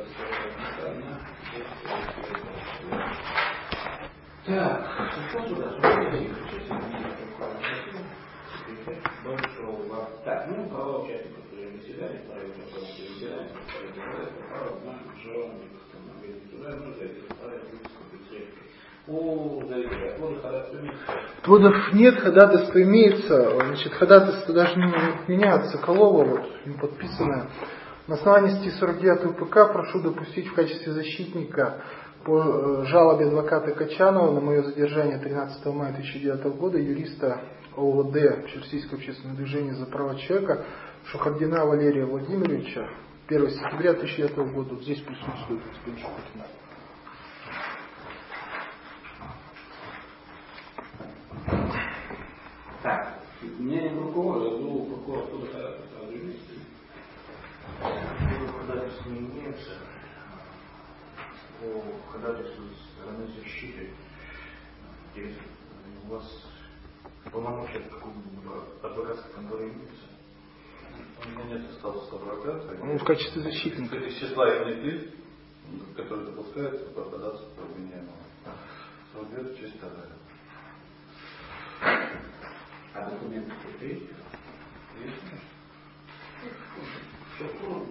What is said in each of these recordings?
Так, так, ну, права участников заседания, права участников заседания, права наших желаний, Отводов нет, ходатайство имеется. Значит, ходатайство даже не от меня, от Соколова, вот, подписанное. На основании статьи 49 УПК прошу допустить в качестве защитника по жалобе адвоката Качанова на мое задержание 13 мая 2009 года юриста ООД Всероссийского общественного движения за права человека Шухардина Валерия Владимировича 1 сентября 2009 года. Вот здесь присутствует господин Шухардина. Так, мнение прокурора, был прокурор ходатайства вместе. Ходатайство не имеется. По ходатайству со стороны защиты. Интересно, у вас полномочия какого-либо адвокатской конторы имеются? У меня нет статуса адвоката. Он в качестве защитника. Из числа иных лиц, которые допускаются по ходатайству обвиняемого. Совет чисто. А документы есть? Есть, Что?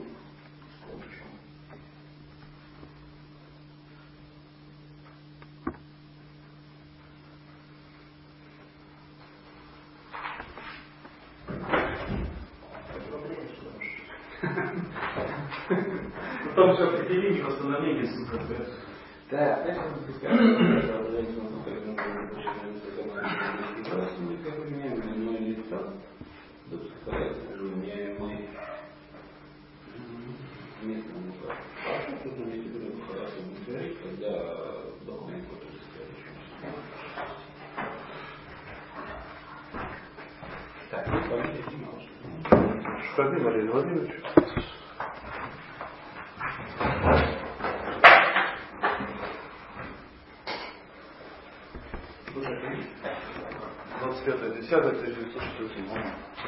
Потом все определение, восстановление суда. Так, дальше мы обвиняемое лицо, допускается обвиняемый местному паспорту, тут на месте будем хорошо говорить, когда документ подписывается. Так, ну, фамилия Тимошка. Шухардин Валерий Владимирович. Слушайте. 25.10.1967.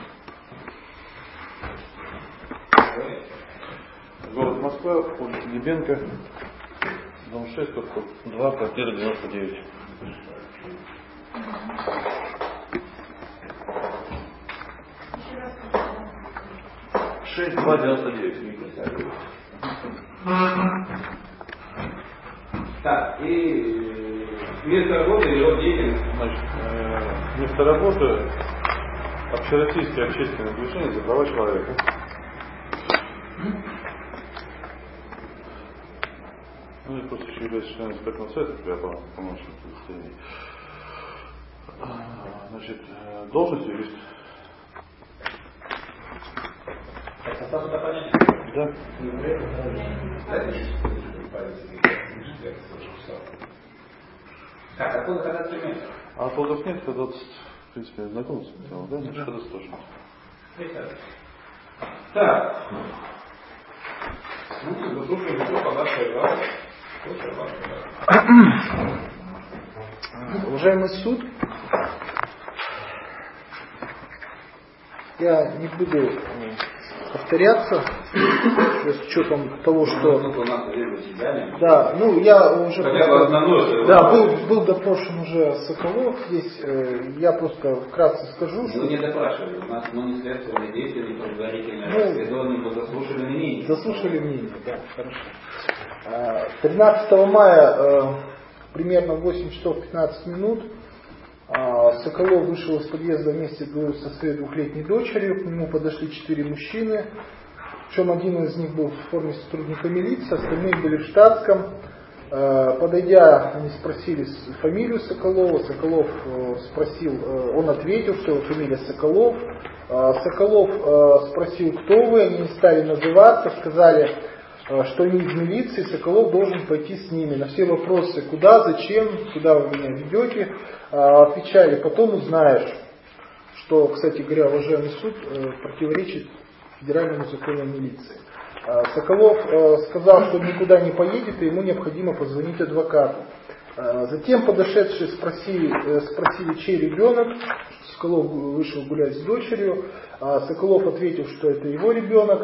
Город Москва, улица Лебенко, дом 6, 2, квартира 99. Шесть, 2, 99. Так, и место работы и род деятельности. Значит, место работы общероссийское общественное движение за права человека. Ну и просто еще являюсь членом экспертного совета, я помощник удостоверений. Значит, должность юрист. Это сразу понятно? Да. Так, откуда ходатайство имеется? А отводов нет, когда, в принципе, знаком с этим делом, да? Значит, это тоже. Так. Ну, заслушали вопрос, подавший вас. Уважаемый суд, я не буду повторяться с учетом того, что... Да, ну я уже был допрошен уже Соколов здесь, я просто вкратце скажу, что... Мы не допрашивали, у нас не следственные действия, не предварительное расследование, мы заслушали мнение. Заслушали мнение, да, хорошо. 13 мая примерно в 8 часов 15 минут Соколов вышел из подъезда вместе со своей двухлетней дочерью, к нему подошли 4 мужчины, причем один из них был в форме сотрудника милиции, остальные были в штатском. Подойдя, они спросили фамилию Соколова, Соколов спросил, он ответил, что его фамилия Соколов. Соколов спросил, кто вы, они не стали называться, сказали, что они из милиции, Соколов должен пойти с ними. На все вопросы, куда, зачем, куда вы меня ведете, отвечали, потом узнаешь, что, кстати говоря, уважаемый суд противоречит федеральному закону о милиции. Соколов сказал, что никуда не поедет, и ему необходимо позвонить адвокату. Затем подошедшие спросили, чей ребенок. Соколов вышел гулять с дочерью. Соколов ответил, что это его ребенок.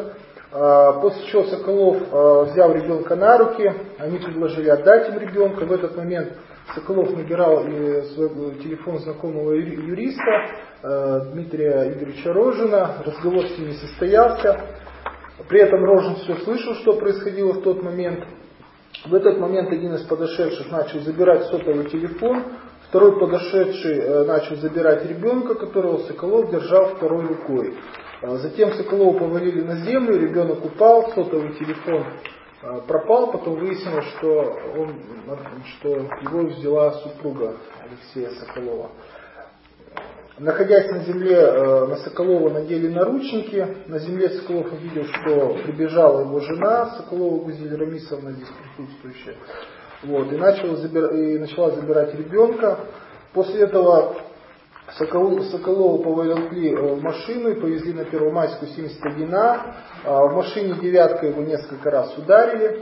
После чего Соколов взял ребенка на руки, они предложили отдать им ребенка. В этот момент Соколов набирал свой телефон знакомого юриста Дмитрия Игоревича Рожина, разговор с ним не состоялся. При этом Рожин все слышал, что происходило в тот момент. В этот момент один из подошедших начал забирать сотовый телефон, второй подошедший начал забирать ребенка, которого Соколов держал второй рукой. Затем Соколова повалили на землю, ребенок упал, сотовый телефон пропал, потом выяснилось, что его взяла супруга Алексея Соколова. Находясь на земле, на Соколова надели наручники. На земле Соколов увидел, что прибежала его жена, Соколова Гузель Рамисовна, здесь присутствующая. Вот, и начала забирать ребенка. После этого Соколова поволокли в машину и повезли на Первомайскую 71А. В машине девятка его несколько раз ударили.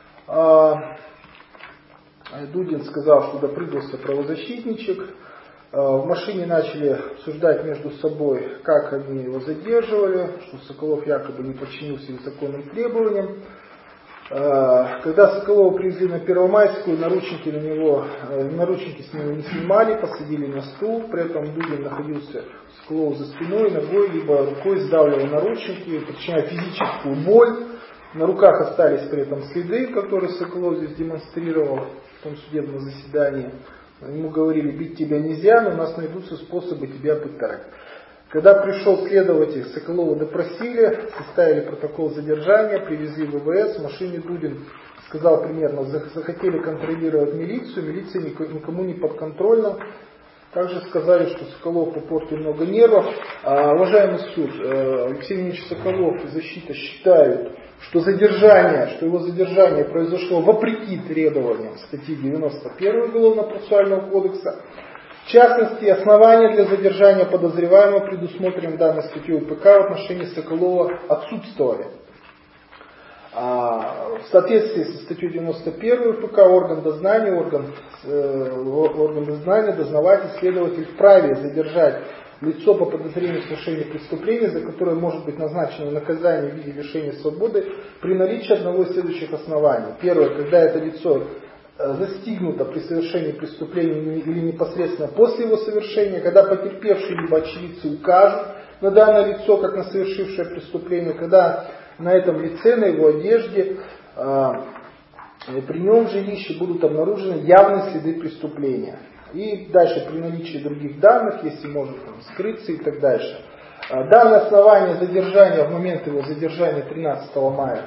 Дудин сказал, что допрыгался правозащитничек. В машине начали обсуждать между собой, как они его задерживали, что Соколов якобы не подчинился законным требованиям. Когда Соколова привезли на Первомайскую, наручники с него не снимали, посадили на стул. При этом Дудин находился Соколову за спиной, ногой, либо рукой сдавливая наручники, причиняя физическую боль. На руках остались при этом следы, которые Соколов здесь демонстрировал в том судебном заседании. Ему говорили, бить тебя нельзя, но у нас найдутся способы тебя пытать. Когда пришел следователь, Соколова допросили, составили протокол задержания, привезли в ВВС. В машине Дудин сказал примерно, захотели контролировать милицию, милиция никому не подконтрольна. Также сказали, что Соколов попортил много нервов. Уважаемый суд, Алексей Ильич Соколов и защита считают, что его задержание произошло вопреки требованиям статьи 91 Уголовно-процессуального кодекса. В частности, основания для задержания подозреваемого, предусмотренным данной статьей УПК, в отношении Соколова отсутствовали. В соответствии со статьей 91 УПК орган дознания, дознаватель, следователь вправе задержать лицо по подозрению в совершении преступления, за которое может быть назначено наказание в виде лишения свободы при наличии одного из следующих оснований. Первое, когда это лицо застигнуто при совершении преступления или непосредственно после его совершения, когда потерпевший либо очевидцы укажут на данное лицо как на совершившее преступление, когда на этом лице, на его одежде, при нем в жилище будут обнаружены явные следы преступления. И дальше при наличии других данных, если может скрыться и так дальше. Данное основание задержания в момент его задержания 13 мая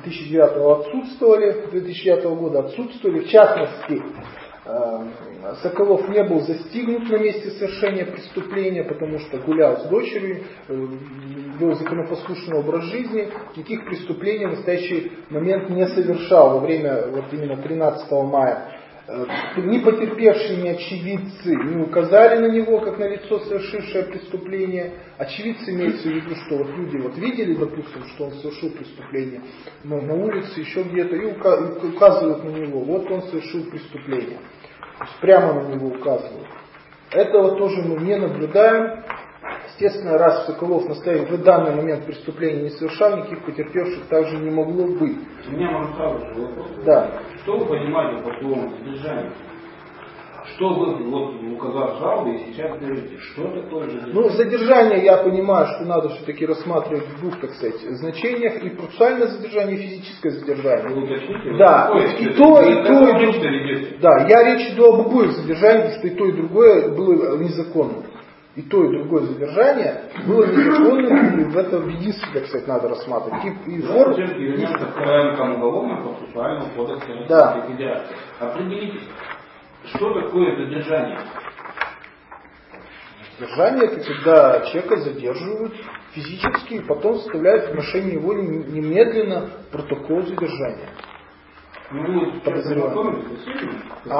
2009 года отсутствовали. В частности, Соколов не был застигнут на месте совершения преступления, потому что гулял с дочерью, вел законопослушный образ жизни, никаких преступлений в настоящий момент не совершал во время именно 13 мая. Ни потерпевшие, ни очевидцы не указали на него, как на лицо, совершившее преступление. Очевидцы имеются в виду, что люди видели, допустим, что он совершил преступление на улице, еще где-то, и указывают на него, вот он совершил преступление. То есть прямо на него указывают. Этого тоже мы не наблюдаем. Естественно, раз Соколов в данный момент преступления не совершал, никаких потерпевших также не могло быть. У меня можно сразу же вопрос. Да. Что вы понимаете по слову задержание? Что вы, указав жалобы, и сейчас говорите, что такое задержание? Задержание, я понимаю, что надо все-таки рассматривать в двух, так сказать, значениях. И процессуальное задержание, и физическое задержание. Вы уточните? Да, и то, и другое. Да, я речь иду об обоих задержаниях, потому что и то, и другое было незаконным. И то, и другое задержание было незаконным, и в этом единстве, так сказать, надо рассматривать. И форму... Вернемся к рамкам уголовного процессуального кодекса Российской Федерации. Определитесь, что такое задержание? Задержание — это когда человека задерживают физически, и потом составляют в отношении его немедленно протокол задержания. Вы знакомы со всеми?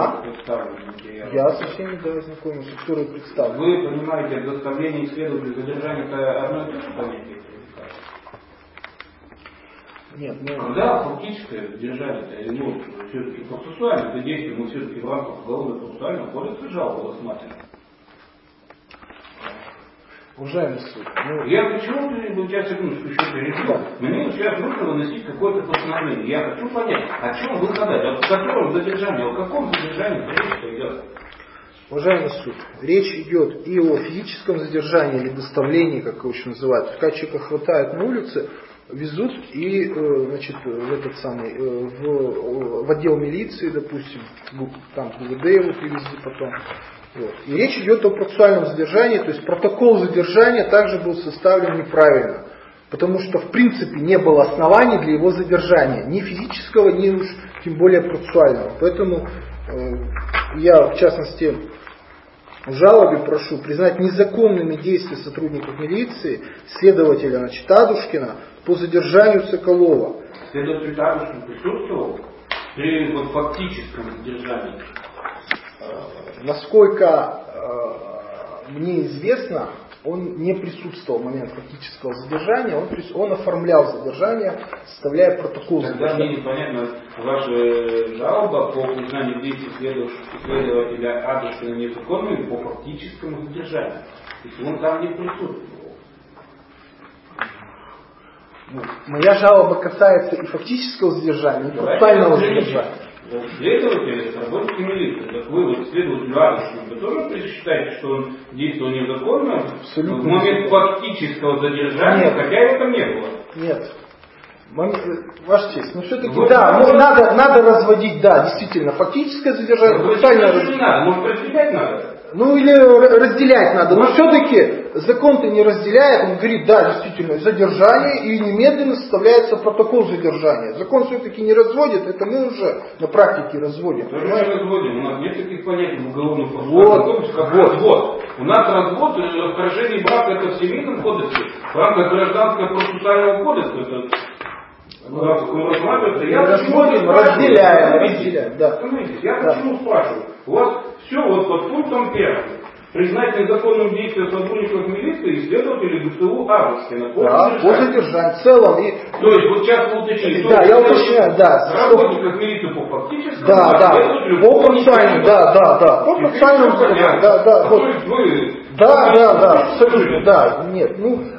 Я со всеми, знакомился, которые представлены. Вы понимаете, доставление исследователя задержания — это одно и то же понятие? Нет, когда фактическое задержание, все-таки процессуально, это действие мы все-таки в рамках уголовно-процессуального кодекса жалобы рассматриваем. Уважаемый суд. Я почему вот сейчас секундочку еще перейду. Мне сейчас нужно выносить какое-то постановление. Я хочу понять, о чем вы ходите, о котором задержании, о каком задержании речь идет. Уважаемый суд, речь идет и о физическом задержании или доставлении, как его еще называют. Когда человека хватают на улице, везут и, значит, в этот самый, в отдел милиции, допустим, там в ГУВД его привезли потом. Вот. И речь идет о процессуальном задержании, то есть протокол задержания также был составлен неправильно. Потому что в принципе не было оснований для его задержания, ни физического, ни уж тем более процессуального. Поэтому я в частности в жалобе прошу признать незаконными действия сотрудников милиции, следователя, значит, Адушкина по задержанию Соколова. Следователь Адушкин присутствовал при вот фактическом задержании? Насколько мне известно, он не присутствовал в момент фактического задержания, он оформлял задержание, составляя протокол задержания. Тогда мне непонятно ваша жалоба по признанию действий следователя Адушкина незаконными по фактическому задержанию. Если он там не присутствовал. Моя жалоба касается и фактического задержания, и процессуального задержания. Следователь, работник милиции, так вы вот следователю Адушкину, вы тоже считаете, что он действовал незаконно? Абсолютно. В момент фактического задержания, Нет. хотя его там не было. Нет. Ваша честь, но все-таки вот да, надо разводить, да, действительно, фактическое задержание, процессуальное не надо, может разделять надо? Ну или разделять надо, но все-таки закон-то не разделяет, он говорит, да, действительно, задержание и немедленно составляется протокол задержания. Закон все-таки не разводит, это мы уже на практике разводим. Мы не разводим, у нас нет таких понятий в уголовном процессе, как развод. У нас развод, вторжение брака это в семейном кодексе, в рамках гражданского процессуального кодекса это рассматривается. Я разводим, разделяем, да. Я почему спрашиваю? У вас все вот под пунктом 1. Признать незаконным действия сотрудников милиции и следователей ГСУ Адушкина. Да, по задержанию в целом. То есть вот сейчас вы уточните. Да, я уточняю, да. Работников милиции по фактическому. Да. По процессуальному, да. По процессуальному задержанию, да. То есть вы... Да, абсолютно, да. Нет,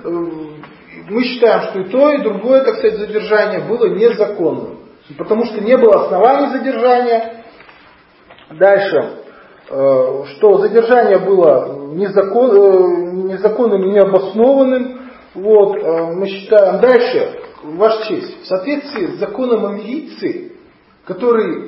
мы считаем, что и то, и другое, так сказать, задержание было незаконным. Потому что не было оснований задержания. Дальше. Что задержание было незаконным и необоснованным. Вот, мы считаем. Дальше, Ваша честь, в соответствии с законом о милиции, который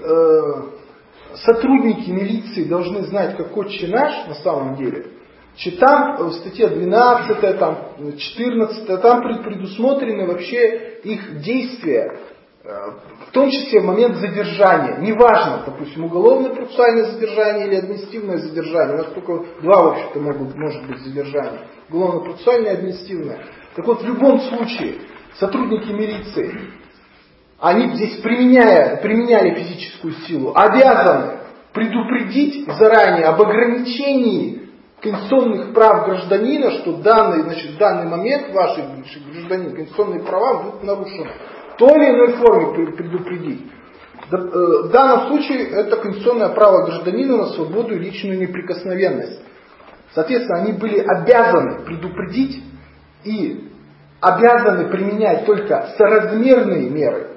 сотрудники милиции должны знать как отче наш на самом деле, там в статье 12, там 14, там предусмотрены вообще их действия, в том числе в момент задержания. Неважно, допустим, уголовно-процессуальное задержание или административное задержание. У нас только два, в общем-то, может быть задержания. Уголовно-процессуальное и административное. Так вот, в любом случае, сотрудники милиции, они здесь, применяли физическую силу, обязаны предупредить заранее об ограничении конституционных прав гражданина, что в данный момент ваши гражданин конституционные права будут нарушены. В той или иной форме предупредить. В данном случае это конституционное право гражданина на свободу и личную неприкосновенность. Соответственно, они были обязаны предупредить и обязаны применять только соразмерные меры.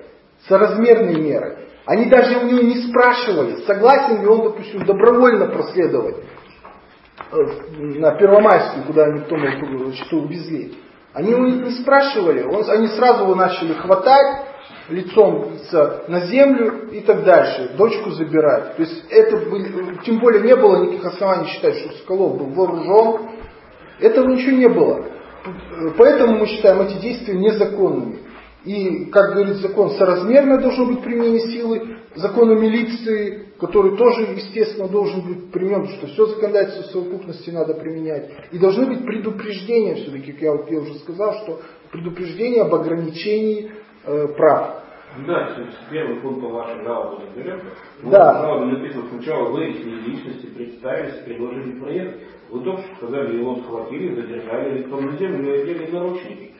Они даже у него не спрашивали, согласен ли он, допустим, добровольно проследовать на Первомайскую, куда они потом что увезли. Они у них не спрашивали, они сразу его начали хватать, лицом на землю и так дальше, дочку забирать. То есть тем более не было никаких оснований считать, что Соколов был вооружен. Этого ничего не было. Поэтому мы считаем эти действия незаконными. И, как говорит закон, соразмерно должно быть применение силы, закон о милиции, который тоже, естественно, должен быть применен, потому что все законодательство в совокупности надо применять. И должны быть предупреждения, все-таки, как я уже сказал, что предупреждение об ограничении прав. Да, первый пункт по вашей жалобе разберем. Да. Жалобе написано, сначала выяснили личности, представились, предложили проект. Вы только что сказали, его схватили, задержали лицом на землю и одели наручники.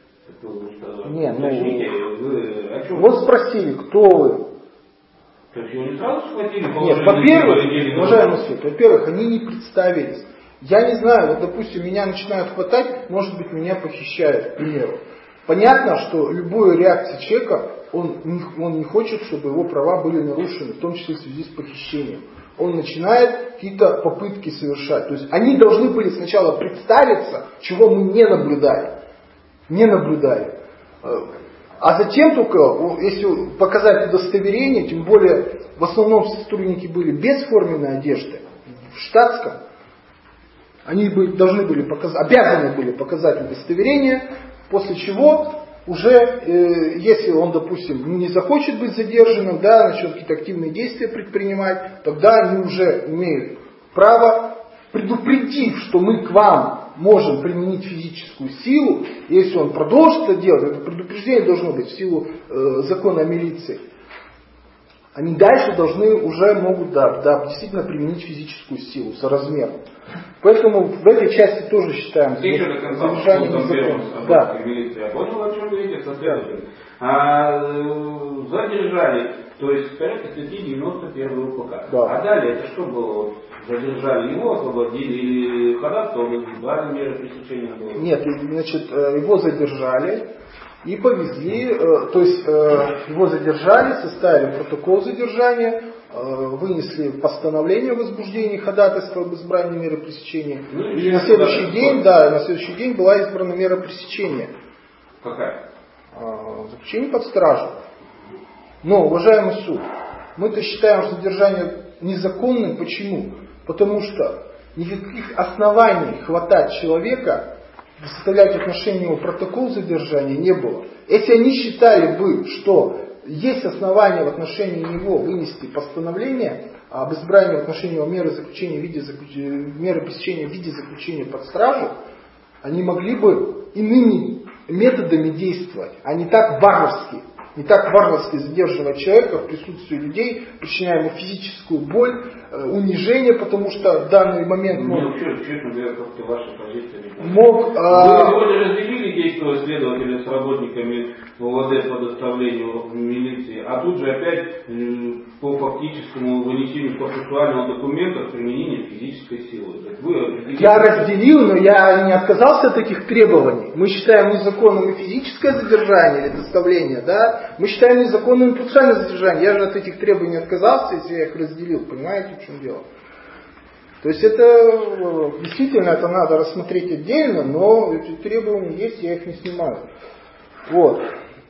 Вот спросили, кто вы. То есть его не сразу схватили? Нет, во-первых, уважаемый суд, во-первых, они не представились. Я не знаю, вот допустим, меня начинают хватать, может быть, меня похищают, к примеру. Понятно, что любая реакция человека, он не хочет, чтобы его права были нарушены, в том числе в связи с похищением. Он начинает какие-то попытки совершать. То есть они должны были сначала представиться, чего мы не наблюдали. Не наблюдали. А затем только, если показать удостоверение, тем более в основном сотрудники были без форменной одежды, в штатском, они должны были обязаны были показать удостоверение, после чего уже, если он, допустим, не захочет быть задержанным, да, начнет какие-то активные действия предпринимать, тогда они уже имеют право, предупредив, что мы к вам можем применить физическую силу, если он продолжит это делать, это предупреждение должно быть в силу закона о милиции. Они дальше могут действительно применить физическую силу соразмерно. Поэтому в этой части тоже считаем задержание незаконным. Да. Я понял, о чем вы говорите, следователь. Задержали, то есть порядка статьи 91 УПК. Да. А далее это что было? Задержали его, освободили или ходатайство об избрании меры пресечения было? Нет, значит, его задержали и повезли, то есть его задержали, составили протокол задержания, вынесли постановление о возбуждении ходатайства об избрании меры пресечения. И на следующий день была избрана мера пресечения. Какая? Заключение под стражу. Но, уважаемый суд, мы-то считаем задержание незаконным. Почему? Потому что никаких оснований хватать человека, составлять в отношении его протокол задержания не было. Если они считали бы, что есть основания в отношении него вынести постановление об избрании в отношении его меры пресечения в виде заключения под стражу, они могли бы иными методами действовать, а не так варварски задерживать человека в присутствии людей, причиняя ему физическую боль, унижение, потому что в данный момент честно говоря, как-то ваша позиция не вы сегодня разделили действия следователя с работниками ОВД по доставлению в милиции, а тут же опять по фактическому вынесению процессуального документа с применением физической силы. Я разделил, но я не отказался от этих требований. Мы считаем незаконным и физическое задержание или доставление, да? Мы считаем незаконным и процессуальное задержание. Я же от этих требований отказался, если я их разделил. Понимаете, в чем дело? То есть это действительно это надо рассмотреть отдельно, но эти требования есть, я их не снимаю. Вот.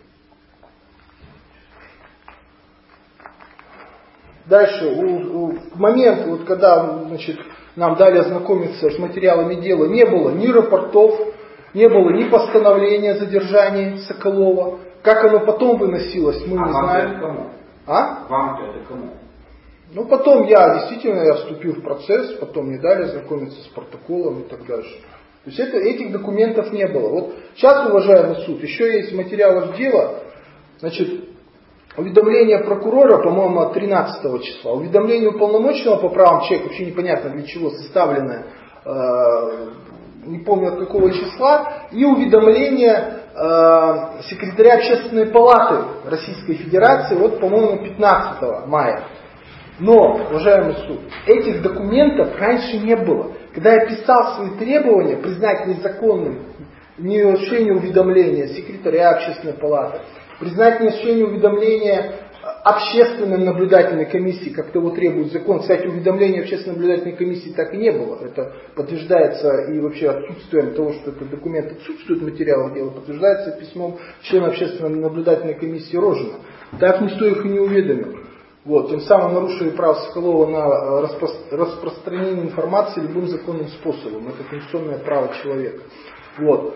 Дальше, в момент, вот, когда нам дали ознакомиться с материалами дела, не было ни рапортов, не было ни постановления о задержании Соколова. Как оно потом выносилось, мы не знаем. Это кому? Вам это кому? Ну, потом я вступил в процесс, потом мне дали ознакомиться с протоколом и так дальше. То есть этих документов не было. Вот сейчас, уважаемый суд, еще есть материалов дела, уведомление прокурора, по-моему, от 13 числа, уведомление уполномоченного по правам человека, вообще непонятно для чего составленное, не помню от какого числа, и уведомление секретаря Общественной палаты Российской Федерации, вот, по-моему, 15 мая. Но, уважаемый суд, этих документов раньше не было. Когда я писал свои требования признать незаконным неосуществление уведомления секретаря Общественной палаты, признать неосуществление уведомления общественной наблюдательной комиссии, как того требует закон. Кстати, уведомления общественной наблюдательной комиссии так и не было. Это подтверждается и вообще отсутствием того, что этот документ отсутствует в материалах дела, подтверждается письмом члена общественной наблюдательной комиссии Рожина. Так никто их и не уведомил. Вот, тем самым нарушили право Соколова на распространение информации любым законным способом. Это конституционное право человека. Вот.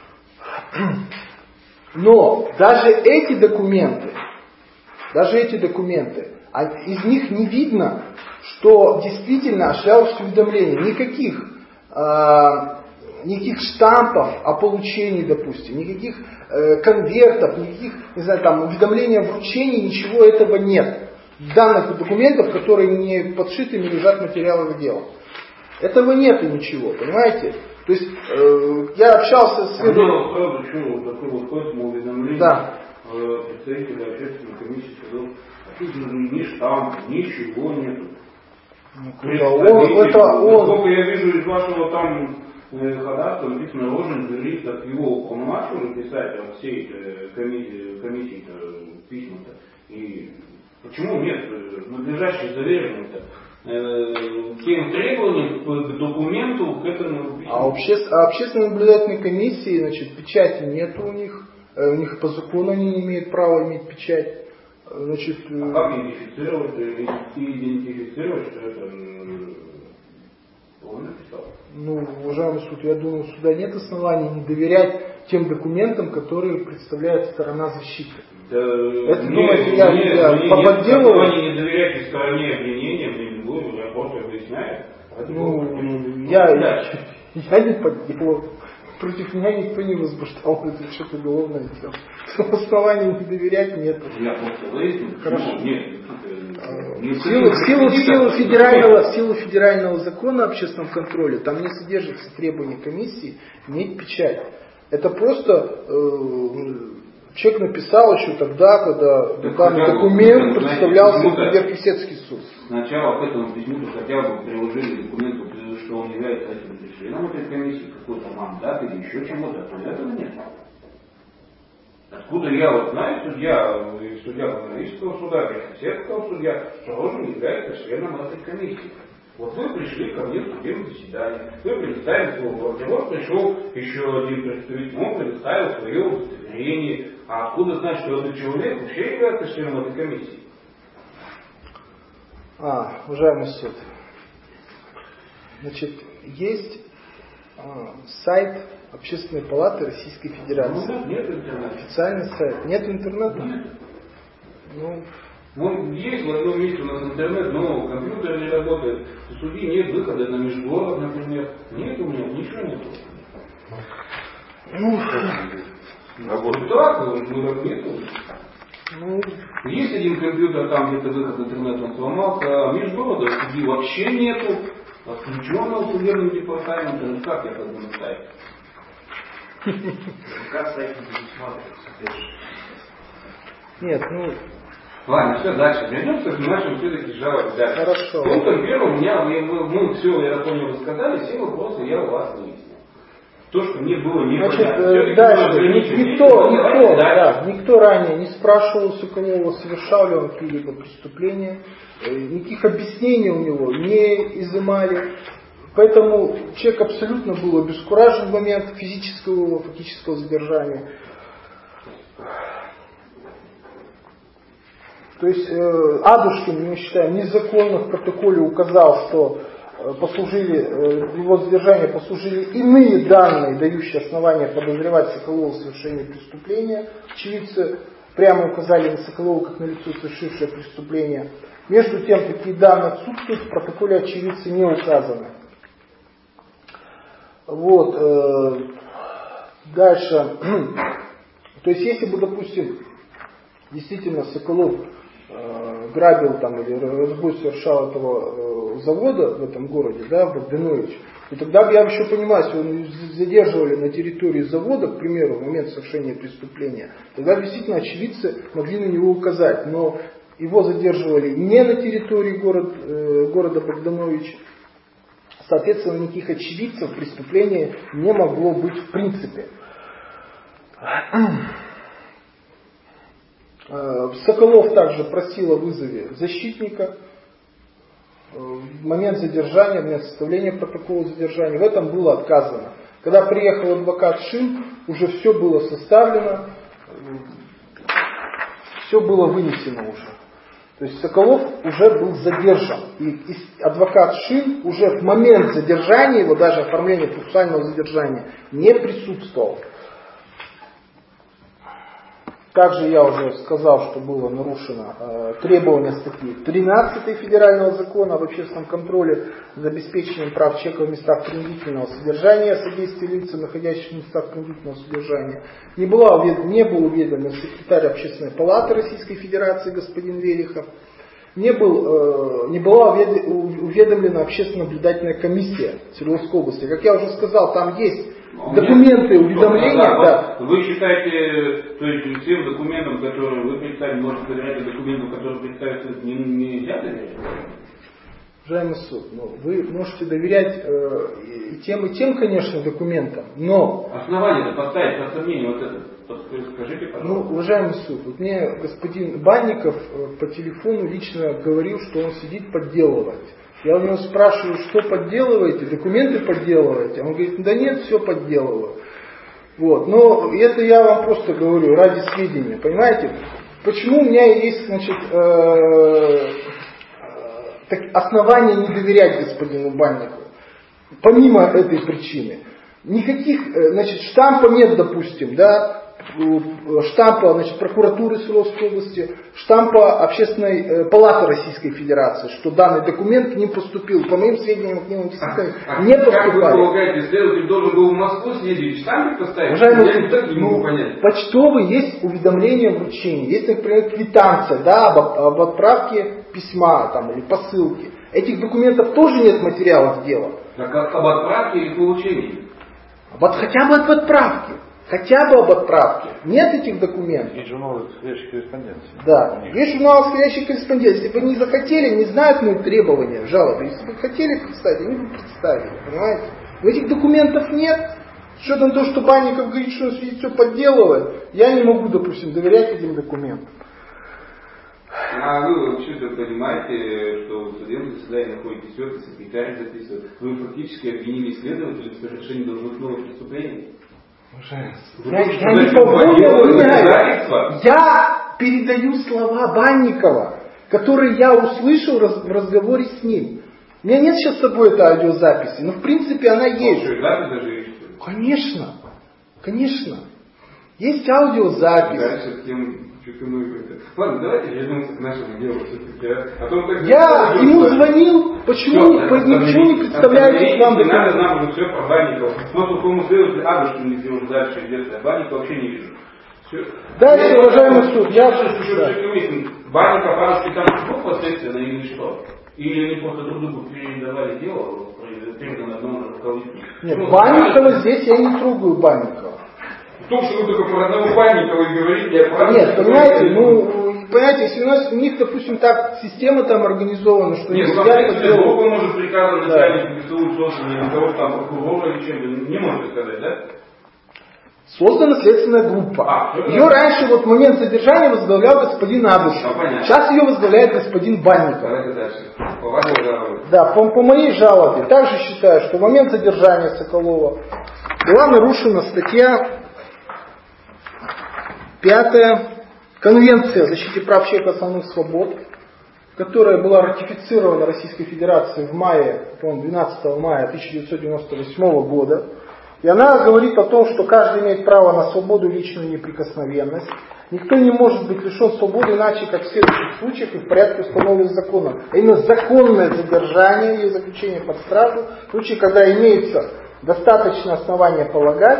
Но даже эти документы, из них не видно, что действительно осуществлялось уведомление. Никаких штампов о получении, допустим, никаких конвертов, никаких, уведомления о вручении, ничего этого нет. Данных документов, которые не подшиты, не лежат в материалах дела. Этого нету ничего, понимаете? То есть я общался с... Да. Представители общественной комиссии сказал, ни штамп, ничего нету. Насколько я вижу из вашего там ходатайства, написано, Рожен жюри, так его уполномочили писать от всей комиссии письма-то. И почему нет надлежащих заверенных-то? Тем требованиям к документу, к этому письму. А общественной наблюдательной комиссии, значит, печати нет у них по закону они не имеют права иметь печать. Значит, а как идентифицировать, что это он написал? Ну, уважаемый суд, я думаю, у суда нет оснований не доверять тем документам, которые представляет сторона защиты. Да, это, думаете, я по делу... Не доверяйте стороне обвинения, мне не буду, я просто выясняю. Я не по делу. Против меня никто не возбуждал, это что-то уголовное дело. В основании не доверять нет. Я просто выяснил. Хорошо. Нет. В силу федерального закона о общественном контроле там не содержится требование комиссии иметь печать. Это просто человек написал еще тогда, когда данный документ представлялся в Верхесецкий суд. Сначала к этому письму хотя бы приложили документ, что он является этим членом этой комиссии, какой-то мандат или еще чего-то, а этого нет. Откуда я знаю, судья Патологического суда, Верхесецкого судья, что Рожен является членом этой комиссии. Вот вы пришли ко мне в судебное заседание, вы представили свой вот пришел еще один представитель, он предоставил свое удостоверение. А откуда знать, что этот человек вообще является членом этой комиссии? Уважаемый суд, значит, есть сайт Общественной палаты Российской Федерации. Нет интернета. Официальный сайт. Нет интернета? Нет. Есть в одном месте у нас интернет, но компьютер не работает. У судьи нет выхода на межгород, например. Нет у меня, ничего нет. Работает так, нету. Есть один компьютер, там где-то выход в интернет, он сломался, а межгорода судьи вообще нету. Отключенного судебным департаментом, как я буду на сайте? Как сайт не предусматривается? Нет, Ладно, все, дальше. Вернемся к нашим все-таки жалобам. Хорошо. Пунктом первым у меня, мы все, я помню, рассказали, все вопросы я у вас выяснил. То, что мне было непонятно. Дальше. Никто ранее не спрашивал Соколова, совершал ли он какие-либо преступления. Никаких объяснений у него не изымали. Поэтому человек абсолютно был обескуражен в момент физического, фактического задержания. То есть Адушкин, мы считаем, незаконно в протоколе указал, что его задержание послужили иные данные, дающие основания подозревать Соколова в совершении преступления. Очевидцы прямо указали на Соколова как на лицо, совершившее преступление. Между тем, такие данные отсутствуют, в протоколе очевидцы не указаны. Дальше. То есть, если бы, допустим, действительно Соколов грабил там или разбой совершал этого завода в этом городе, в Богданович, и тогда бы я еще понимаю, если его задерживали на территории завода, к примеру, в момент совершения преступления, тогда действительно очевидцы могли на него указать. Но его задерживали не на территории города Богданович, соответственно, никаких очевидцев преступления не могло быть в принципе. Соколов также просил о вызове защитника в момент задержания, в момент составления протокола задержания. В этом было отказано. Когда приехал адвокат Шин, уже все было составлено, все было вынесено уже. То есть Соколов уже был задержан. И адвокат Шин уже в момент задержания его, даже оформления процессуального задержания, не присутствовал. Также я уже сказал, что было нарушено требование статьи 13 Федерального закона об общественном контроле за обеспечением прав человека в местах принудительного содержания, содействие лицам, находящихся в местах принудительного содержания. Не был уведомлен секретарь Общественной палаты Российской Федерации господин Верехов. Не была уведомлена общественно-наблюдательная комиссия Свердловской области. Как я уже сказал, там есть документы, уведомления. Вы считаете, то есть всем документам, которые вы представили, можете доверять документам, которые представляются, нельзя доверять? Уважаемый суд, вы можете доверять и тем, конечно, документам, но... Основание-то поставить под сомнение вот это. Скажите, пожалуйста. Уважаемый суд, вот мне господин Банников по телефону лично говорил, что он сидит подделывать. Я у него спрашиваю, что подделываете, документы подделываете? Он говорит, да нет, все подделываю. Вот. Но это я вам просто говорю ради сведения, понимаете? Почему у меня есть, значит, основания не доверять господину Банникову? Помимо этой причины. Никаких, значит, штампа нет, допустим, да, штампа, значит, прокуратуры Свердловской области, штампа Общественной палаты Российской Федерации, что данный документ к ним поступил. По моим сведениям, к ним действительно не поступали. Как вы полагаете, следователь должен был в Москву съездить, штампик поставить? Уважаемый, не могу понять. Почтовый есть уведомление о вручении, есть, например, квитанция, да, об отправке письма там, или посылки. Этих документов тоже нет в материалах дела. Так об отправке или получении? Хотя бы об отправке. Хотя бы об отправке. Нет этих документов. Есть журнал исходящей корреспонденции. Да. Есть журнал исходящей корреспонденции. Если бы не захотели, не знают мои требования, жалобы. Если бы хотели представить, они бы представили. Понимаете? Но этих документов нет. С учетом того, что Банников говорит, что он все подделывает, я не могу, допустим, доверять этим документам. А вы вообще-то понимаете, что в судебном заседании находитесь все, секретарь записывает. Вы фактически обвинили следователя в совершении должностного преступления. Я никого не обвиняю. Я передаю слова Банникова, которые я услышал в разговоре с ним. У меня нет сейчас с собой этой аудиозаписи, но в принципе она есть. Конечно. Конечно. Есть аудиозапись. Ладно, давайте вернемся к нашему делу все-таки. Я ему звонил, почему ничего не представляете вам документы. Надо нам уже все про Банникова. Но такому следователю что не сделать дальше идет. А Банникова вообще не вижу. Дальше, уважаемый суд, Банников Арский там был последственно или что? Или они просто друг другу передавали дело, примерно на одном руководителе? Нет, Банникова здесь я не трогаю Банникова. В том, что вы только про одного Банникова и говорите, я прав. Нет, понимаете, если у них, допустим, так система там организована, что нет, сколько может приказывать начальник ГСУ создания или того, там прокурора или чем-то, не можете сказать, да? Создана следственная группа. Ее раньше, вот в момент задержания возглавлял господин Адушев. Сейчас ее возглавляет господин Банников. Давайте дальше. По вашей жалобе. Да, по моей жалобе. Также считаю, что в момент задержания Соколова была нарушена статья 5 Конвенция о защите прав человека и основных свобод, которая была ратифицирована Российской Федерацией в мае, по-моему, 12 мая 1998 года. И она говорит о том, что каждый имеет право на свободу и личную неприкосновенность. Никто не может быть лишен свободы иначе, как в следующих случаях и в порядке, установленном законом. А именно законное задержание или заключение под стражу, в случае, когда имеется достаточное основание полагать,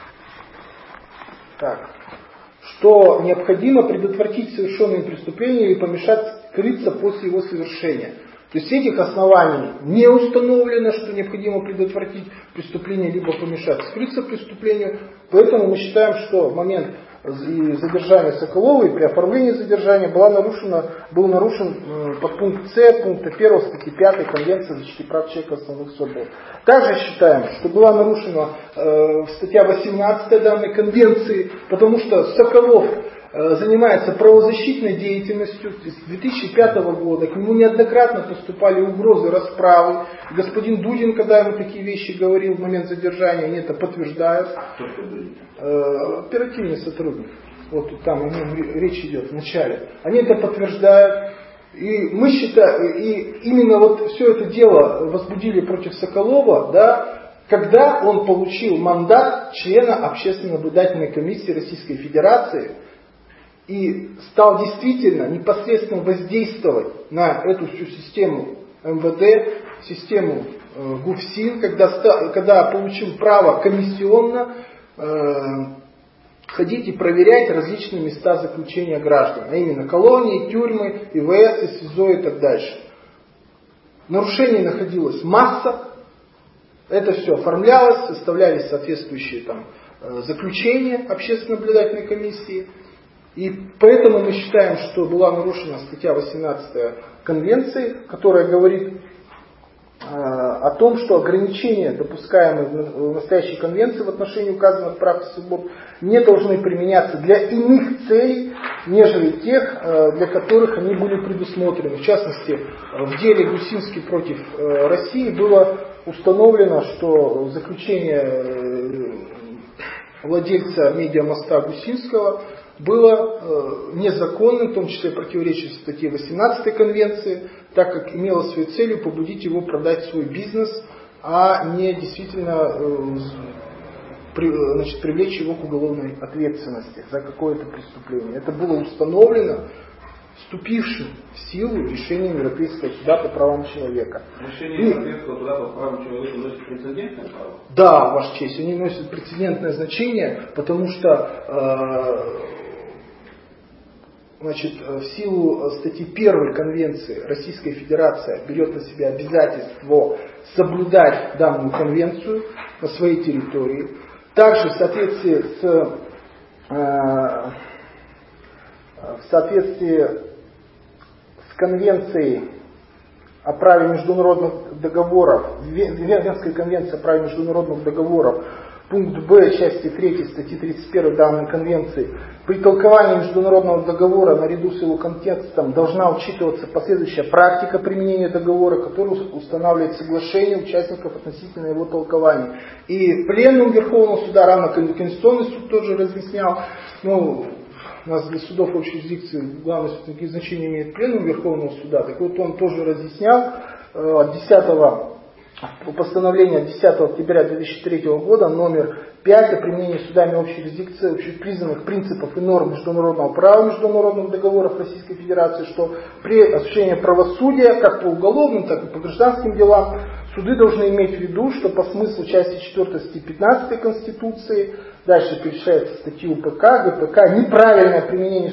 что необходимо предотвратить совершенное преступление или помешать скрыться после его совершения. То есть этих оснований не установлено, что необходимо предотвратить преступление, либо помешать скрыться преступлению. Поэтому мы считаем, что в момент задержания Соколова и при оформлении задержания был нарушен подпункт С пункта 1 статьи 5 Конвенции о защите прав человека и основных свобод. Также считаем, что была нарушена статья 18 данной конвенции, потому что Соколов занимается правозащитной деятельностью с 2005 года. К нему неоднократно поступали угрозы расправы. Господин Дудин, когда ему такие вещи говорил в момент задержания, они это подтверждают. Оперативный сотрудник. Вот там о нем речь идет в начале. Они это подтверждают. И мы считаем, и именно вот все это дело возбудили против Соколова, да, когда он получил мандат члена Общественно-наблюдательной комиссии Российской Федерации и стал действительно непосредственно воздействовать на эту всю систему МВД, систему ГУФСИН, когда получил право комиссионно ходить и проверять различные места заключения граждан, а именно колонии, тюрьмы, ИВС, СИЗО и так дальше. Нарушений находилась масса, это все оформлялось, составлялись соответствующие там заключения общественно-наблюдательной комиссии. И поэтому мы считаем, что была нарушена статья 18 Конвенции, которая говорит о том, что ограничения, допускаемые в настоящей конвенции в отношении указанных прав и свобод, не должны применяться для иных целей, нежели тех, для которых они были предусмотрены. В частности, в деле Гусинский против России было установлено, что заключение владельца медиамоста Гусинского было незаконным, в том числе противоречит статье 18 Конвенции, так как имело своей целью побудить его продать свой бизнес, а не действительно привлечь его к уголовной ответственности за какое-то преступление. Это было установлено вступившим в силу решением Европейского суда по правам человека. Решение Европейского суда по правам человека носит прецедентное право? Да, Ваша честь, они носят прецедентное значение, потому что в силу статьи 1 Конвенции Российская Федерация берет на себя обязательство соблюдать данную конвенцию на своей территории. Также в соответствии с Конвенцией о праве международных договоров, Венской конвенции о праве международных договоров, пункт Б части 3 статьи 31 данной конвенции, при толковании международного договора наряду с его контекстом должна учитываться последующая практика применения договора, которая устанавливает соглашение участников относительно его толкования. И пленум Верховного суда, равно Конституционный суд тоже разъяснял, у нас для судов общей юрисдикции главное значение имеет пленум Верховного суда, так вот он тоже разъяснял постановление 10 октября 2003 года номер 5 о применении судами общей юрисдикции общепризнанных принципов и норм международного права, международных договоров Российской Федерации, что при осуществлении правосудия, как по уголовным, так и по гражданским делам, суды должны иметь в виду, что по смыслу части 4 статьи 15 Конституции, дальше перечисляется статьи УПК, ГПК, неправильное применение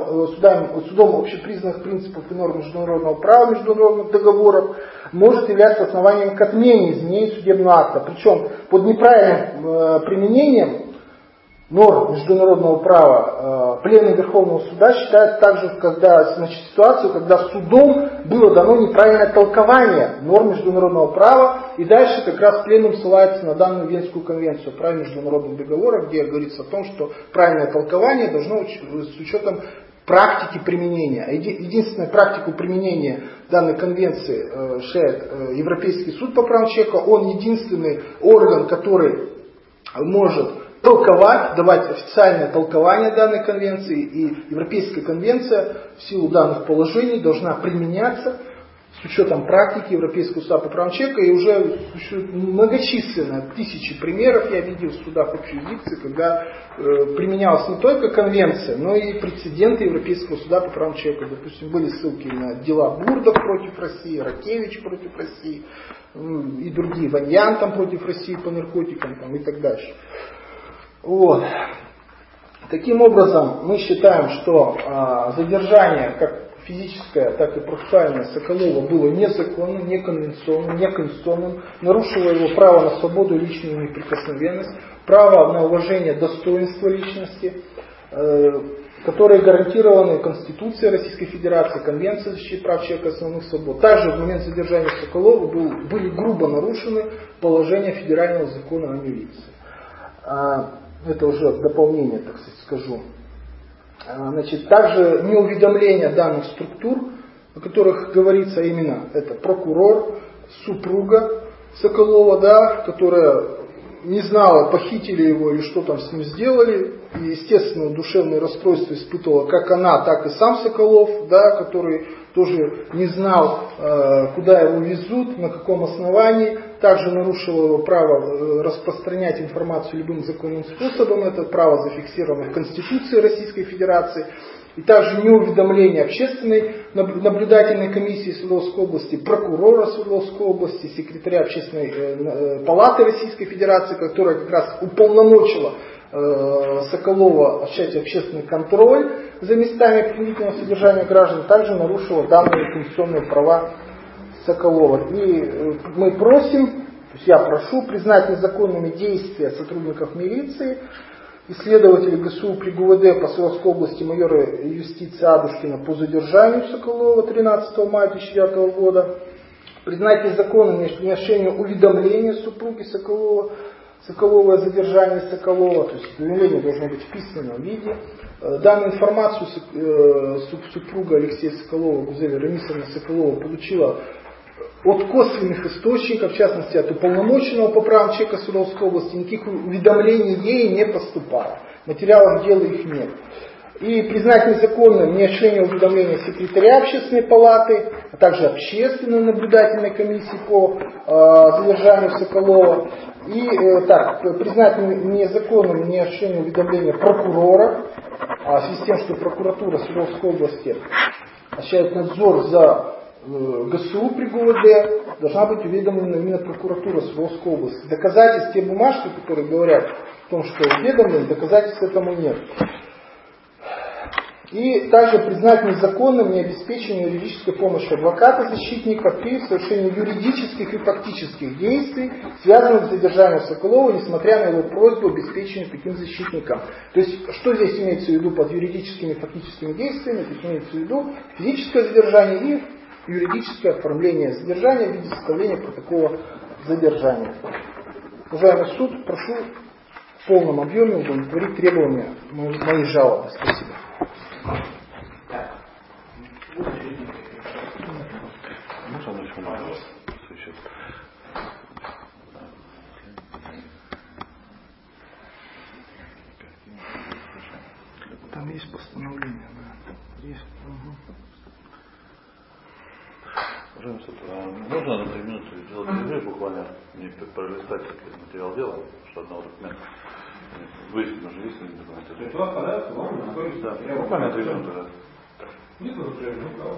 судом общепризнанных принципов и норм международного права, международных договоров может являться основанием к отмене изменения судебного акта. Причем под неправильным применением норм международного права пленум Верховного суда считает также ситуацию, когда судом было дано неправильное толкование норм международного права, и дальше как раз пленум ссылается на данную Венскую конвенцию о праве международных договоров, где говорится о том, что правильное толкование должно с учетом практики применения. Единственную практику применения данной конвенции решает Европейский суд по правам человека. Он единственный орган, который может толковать, давать официальное толкование данной конвенции. И Европейская конвенция в силу данных положений должна применяться с учетом практики Европейского суда по правам человека. И уже многочисленные тысячи примеров я видел в судах общей юрисдикции, когда применялась не только конвенция, но и прецеденты Европейского суда по правам человека. Допустим, были ссылки на дела Бурдов против России, Ракевич против России и другие, Ваньян там против России по наркотикам там, и так дальше. Вот. Таким образом, мы считаем, что задержание как физическое, так и процессуальное Соколова было незаконным, неконституционным, нарушило его право на свободу и личную неприкосновенность, право на уважение достоинства личности, которые гарантированы Конституцией Российской Федерации, Конвенцией о защите прав человека и основных свобод. Также в момент задержания Соколова были грубо нарушены положения федерального закона о милиции. Это уже дополнение, так сказать, скажу. Также неуведомление данных структур, о которых говорится именно, это прокурор, супруга Соколова, да, которая не знала, похитили его или что там с ним сделали, и, естественно, душевное расстройство испытывала как она, так и сам Соколов, да, который тоже не знал, куда его везут, на каком основании. Также нарушило его право распространять информацию любым законным способом. Это право зафиксировано в Конституции Российской Федерации. И также неуведомление общественной наблюдательной комиссии Свердловской области, прокурора Свердловской области, секретаря общественной палаты Российской Федерации, которая как раз уполномочила Соколова осуществлять общественный контроль за местами принудительного содержания граждан, также нарушила данные конституционные права Соколова. И мы просим, то есть я прошу признать незаконными действия сотрудников милиции и следователей ГСУ при ГУВД по Свердловской области майора юстиции Адушкина по задержанию Соколова 13 мая 2009 года. Признать незаконным внешнее уведомление супруги Соколова о задержании Соколова, то есть уведомление должно быть в письменном виде. Данную информацию супруга Алексея Соколова, Гузель Рамисовна Соколова, получила от косвенных источников, в частности от уполномоченного по правам человека Свердловской области. Никаких уведомлений ей не поступало. Материалов дела их нет. И признать незаконным неосуществление уведомления секретаря общественной палаты, а также общественной наблюдательной комиссии по задержанию Соколова. И признать незаконным неосуществление уведомления прокурора, в связи с тем, что прокуратура Свердловской области осуществляет надзор за ГСУ при ГУВД, должна быть уведомлена именно прокуратура Свердловской области. Доказательств, те бумажки, которые говорят о том, что уведомлен, доказательств этому нет. И также признать незаконным необеспечение юридической помощи адвоката защитника при совершении юридических и фактических действий, связанных с задержанием Соколова, несмотря на его просьбу обеспечения таким защитником. То есть, что здесь имеется в виду под юридическими и фактическими действиями? То есть, имеется в виду физическое задержание и юридическое оформление задержания в виде составления протокола задержания. Уважаемый суд, прошу в полном объеме удовлетворить требования моей жалобы. Спасибо. Там есть постановление, да. Есть. Пожалуйста, можно на 3 минуты сделать перерыв, буквально мне пролистать материал дела, что одного документа. Выяснить, уже есть ли документы. То есть у вас понравится, вам находится? Да, буквально 3 минуты, да. Нет, уже,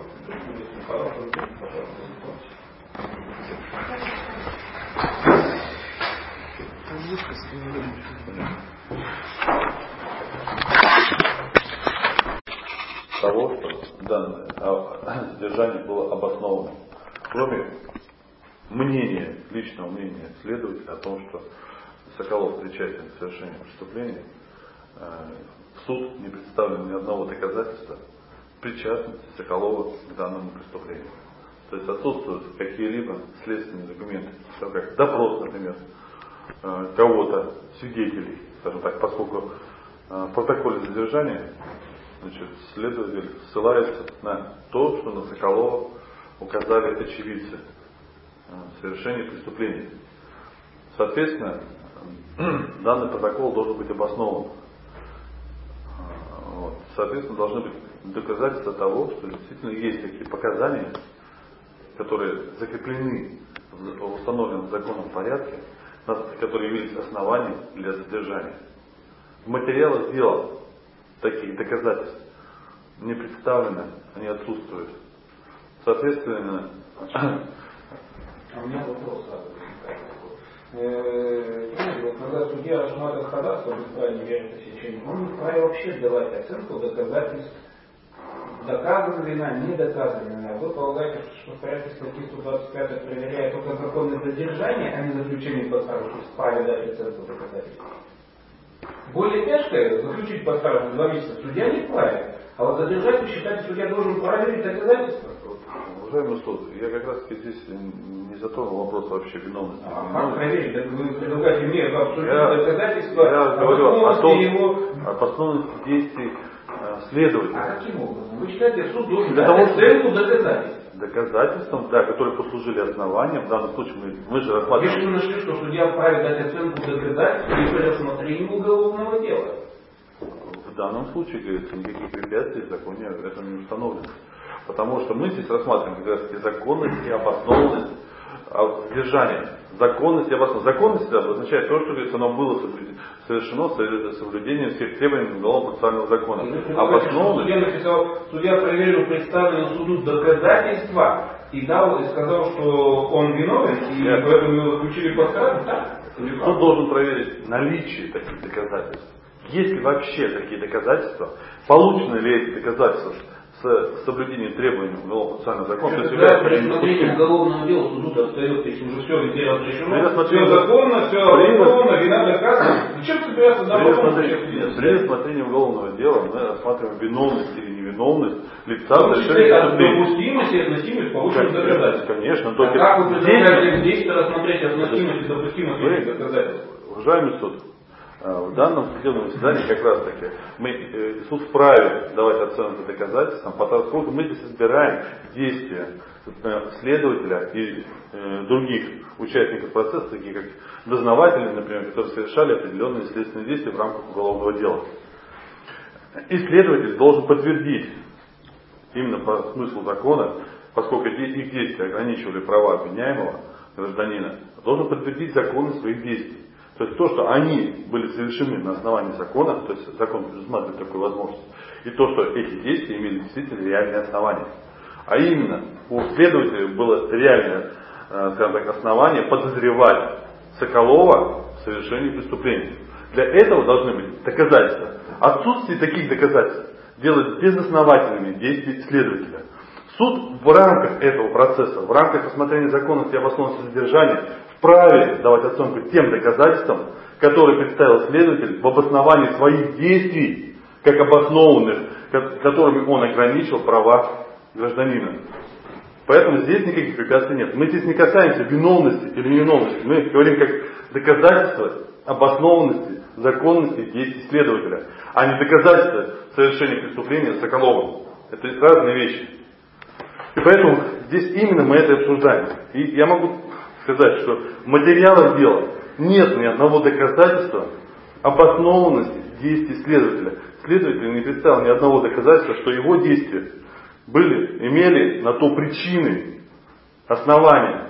того, что данное задержание было обосновано. Кроме мнения, личного мнения следователя о том, что Соколов причастен к совершению преступления, в суд не представлено ни одного доказательства причастности Соколова к данному преступлению. То есть отсутствуют какие-либо следственные документы, как допрос, например, кого-то, свидетелей, скажем так, поскольку в протоколе задержания следователь ссылается на то, что на Соколова указали очевидцы совершения преступления. Соответственно, данный протокол должен быть обоснован. Соответственно, должны быть доказательства того, что действительно есть такие показания, которые закреплены в установленном законном порядке, которые явились основанием для задержания. В материалах дела таких доказательств не представлены, они отсутствуют. Соответственно, у меня вопрос когда судья рассматривает ходатайство об избрании верных осечений, он не вправе вообще давать оценку доказательств, доказана вина, не доказана вина. Вы полагаете, что в порядке статьи 125 проверяет только законное задержание, а не заключение под стражу, то есть вправе дать оценку доказательств? Более тяжкое заключить под стражу 2 месяца судья не вправе, а вот задержать, вы считаете, судья должен проверить доказательства? Уважаемый суд, я как раз здесь не затронул вопрос вообще виновности. Как проверить? Вы предлагаете мне обсудить доказательства, я говорю о том, об основности действий следователя. А каким образом? Вы считаете, суд должен дать оценку доказательств? Доказательствам, да, которые послужили основанием, в данном случае мы же рассматриваем. Если вы нашли, что судья вправе дать оценку доказательств при рассмотрении уголовного дела. В данном случае, говорится, никаких препятствий в законе этому не установлено. Потому что мы здесь рассматриваем как раз законность и обоснованность задержания. Законность и обоснованность. Законность означает то, что говорится, оно было совершено с соблюдением всех требований уголовного процессуального закона. Обоснованность. Судья написал, судья проверил представленные суду доказательства и сказал, что он виновен, и поэтому его заключили под стражу. Суд должен проверить наличие таких доказательств. Есть ли вообще такие доказательства? Получены ли эти доказательства с соблюдением требований уголовного процессуального закона? Да, при рассмотрении уголовного дела суду остается, если уже все везде разрешено, все законно, все обоснованно, вина доказана. Зачем собираться на При рассмотрении уголовного дела мы рассматриваем виновность или невиновность виновность лица в совершении допустимость и относимость полученных доказательств. Конечно. А как вы предлагаете здесь рассмотреть относимость и допустимость этих доказательств? Уважаемый суд, в данном судебном заседании как раз таки суд вправе давать оценку доказательствам, поскольку мы здесь избираем действия следователя и других участников процесса, такие как дознаватели, например, которые совершали определенные следственные действия в рамках уголовного дела. И следователь должен подтвердить именно по смыслу закона, поскольку их действия ограничивали права обвиняемого гражданина, должен подтвердить законность своих действий. То есть то, что они были совершены на основании закона, то есть закон предусматривает такую возможность, и то, что эти действия имели действительно реальные основания. А именно, у следователя было реальное, скажем так, основание подозревать Соколова в совершении преступления. Для этого должны быть доказательства. Отсутствие таких доказательств делает безосновательными действия следователя. Суд в рамках этого процесса, в рамках рассмотрения законности и обоснованности задержания вправе давать оценку тем доказательствам, которые представил следователь в обосновании своих действий, как обоснованных, которыми он ограничил права гражданина. Поэтому здесь никаких препятствий нет. Мы здесь не касаемся виновности или невиновности. Мы говорим как доказательства обоснованности, законности действий следователя, а не доказательства совершения преступления Соколовым. Это разные вещи. И поэтому здесь именно мы это обсуждаем. И я могу сказать, что в материалах дела нет ни одного доказательства обоснованности действий следователя. Следователь не представил ни одного доказательства, что его действия имели на то причины, основания.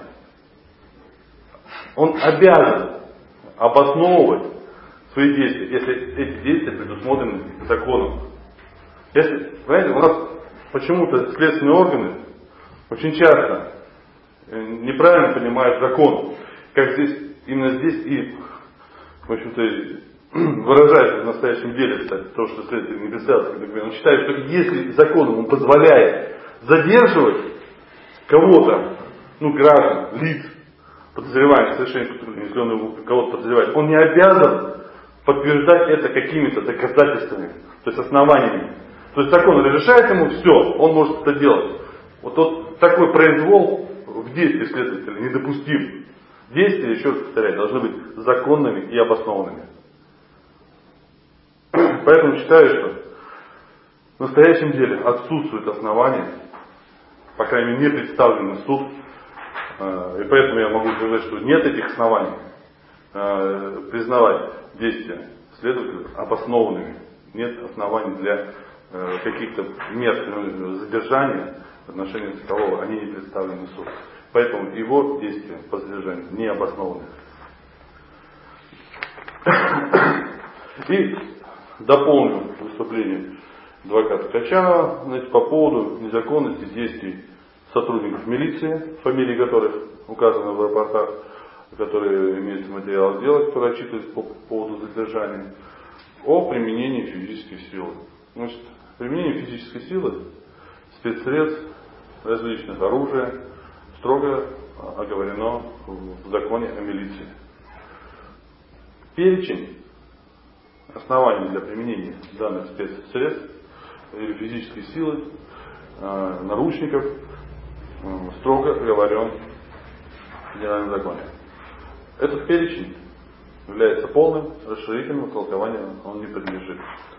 Он обязан обосновывать свои действия, если эти действия предусмотрены законом. Если, понимаете, у нас почему-то следственные органы очень часто неправильно понимают закон, как здесь, именно здесь и, в общем-то, выражается в настоящем деле, кстати, то, что следователь не представляет как документ. Он считает, что если закон ему позволяет задерживать кого-то, граждан, лиц, подозреваемых в совершении преступления, если он кого-то подозревает, он не обязан подтверждать это какими-то доказательствами, то есть основаниями. То есть закон разрешает ему все, он может это делать. Вот такой произвол в действии следователя недопустим. Действия, еще раз повторяю, должны быть законными и обоснованными. Поэтому считаю, что в настоящем деле отсутствует основания, по крайней мере, не представлены в суд, и поэтому я могу сказать, что нет этих оснований признавать действия следователя обоснованными. Нет оснований для каких-то мер задержания в отношении Соколова, они не представлены в суд. Поэтому его действия по задержанию не обоснованы. И дополню выступление адвоката Качанова по поводу незаконности действий сотрудников милиции, фамилии которых указаны в рапортах, которые имеются в материалах дела, которые отчитываются по поводу задержания, о применении физической силы. Значит, применение физической силы, спецсредств, различных оружия строго оговорено в законе о милиции. Перечень оснований для применения данных спецсредств или физической силы, наручников, строго оговорен в федеральном законе. Этот перечень является полным, расширительным, толкованием он не подлежит.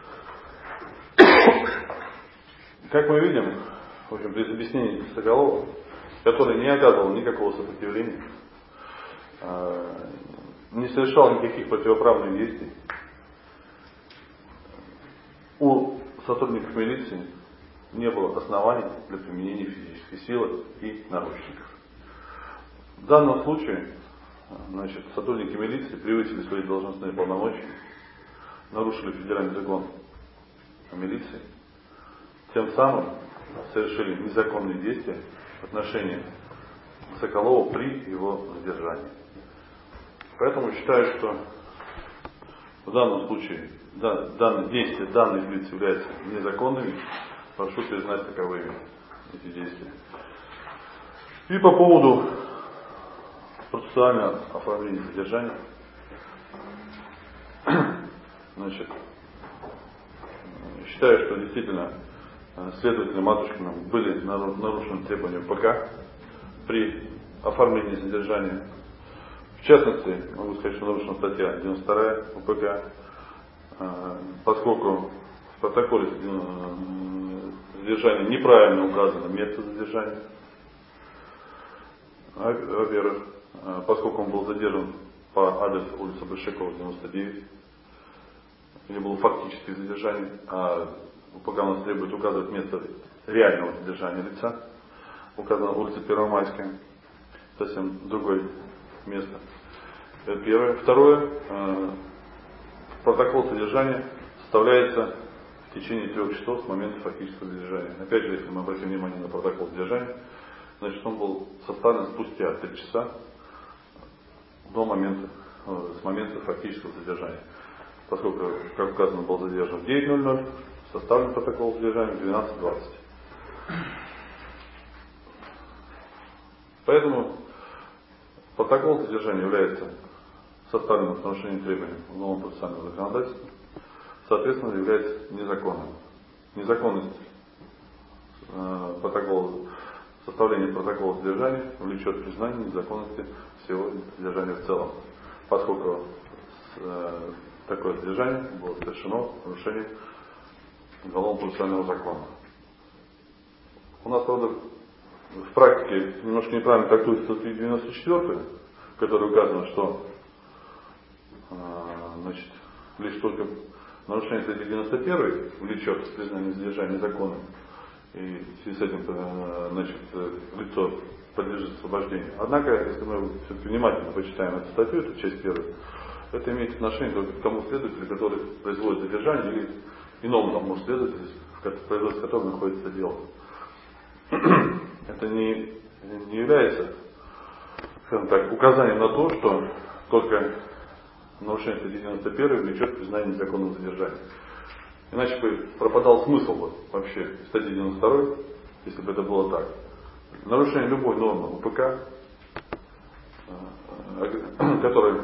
Как мы видим, в общем, при объяснении Соколова, который не оказывал никакого сопротивления, не совершал никаких противоправных действий, у сотрудников милиции не было оснований для применения физической силы и наручников. В данном случае, сотрудники милиции превысили свои должностные полномочия, нарушили федеральный закон о милиции, тем самым совершили незаконные действия в отношении Соколова при его задержании. Поэтому считаю, что в данном случае данные действия данных лиц являются незаконными. Прошу признать таковыми эти действия. И по поводу процессуального оформления задержания. Считаю, что действительно следователями Матушкиным были нарушены требования ПК при оформлении задержания. В частности, могу сказать, что нарушена статья 92 УПК, поскольку в протоколе задержания неправильно указано место задержания. Во-первых, поскольку он был задержан по адресу улицы Большакова, 99, где было фактическое задержание, а УПК у нас требует указывать место реального задержания лица, указано улица Первомайская, совсем другое место. Это первое. Второе, протокол содержания составляется в течение 3 часов с момента фактического задержания. Опять же, если мы обратим внимание на протокол содержания, значит, он был составлен спустя 3 часа с момента фактического задержания. Поскольку, как указано, был задержан в 9:00, составлен протокол задержания в 12:20. Поэтому протокол задержания является составленным с нарушением требований уголовного процессуального законодательства, соответственно, является незаконным. Незаконность составления протокола задержания влечет признание незаконности всего задержания в целом, поскольку такое задержание было совершено в нарушении уголовного процессуального закона. У нас, правда, в практике немножко неправильно трактуется статья 94, в которой указано, что лишь только нарушение статьи 91 влечет признание задержания незаконным, и в связи с этим лицо подлежит освобождению. Однако, если мы все-таки внимательно почитаем эту статью, эту часть первую, это имеет отношение только к тому следователю, который производит задержание, или иному тому следователю, в производстве которого находится дело. Это не является, скажем так, указанием на то, что только нарушение статьи 91 влечет признание незаконного задержания. Иначе бы пропадал смысл вообще статьи 92, если бы это было так. Нарушение любой нормы УПК, которая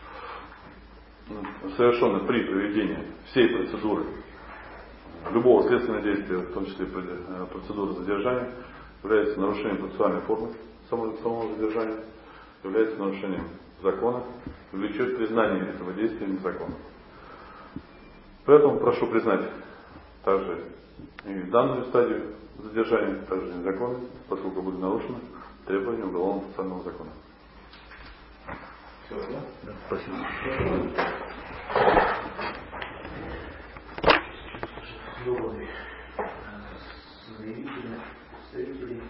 совершено при проведении всей процедуры, любого следственного действия, в том числе процедуры задержания, является нарушением процессуальной формы самого задержания, является нарушением закона, влечет признание этого действия незаконным. Поэтому прошу признать также и данную стадию задержания также незаконной, поскольку были нарушены требования уголовного процессуального закона. Все, да? Да, спасибо. Доводы заявителя, представителей,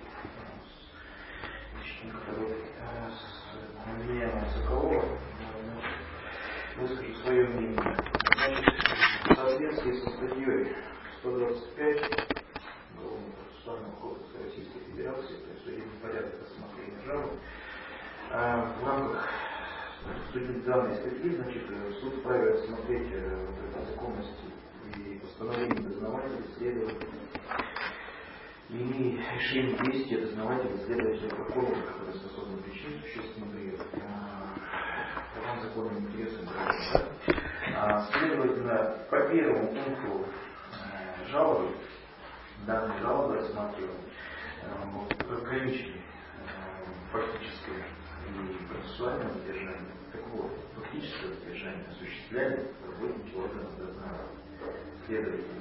обвиняемого Соколова, выскажу свое мнение. В соответствии со статьей 125 Уголовного процессуального кодекса Российской Федерации, то есть судебный порядок рассмотрения жалоб, в рамках данной статьи, значит, суд вправе рассмотреть законность и постановление дознавателя, следователя, и решение действия дознавателя, следователя, прокурора, которые способны причинить существенный вред правам законным интересам граждан. Следовательно, по первому пункту жалобы, данной жалобы рассматриваем разграниченные фактическое и процессуальное задержание. Так вот, фактическое задержание осуществляли работники органов дознания. Следовательно,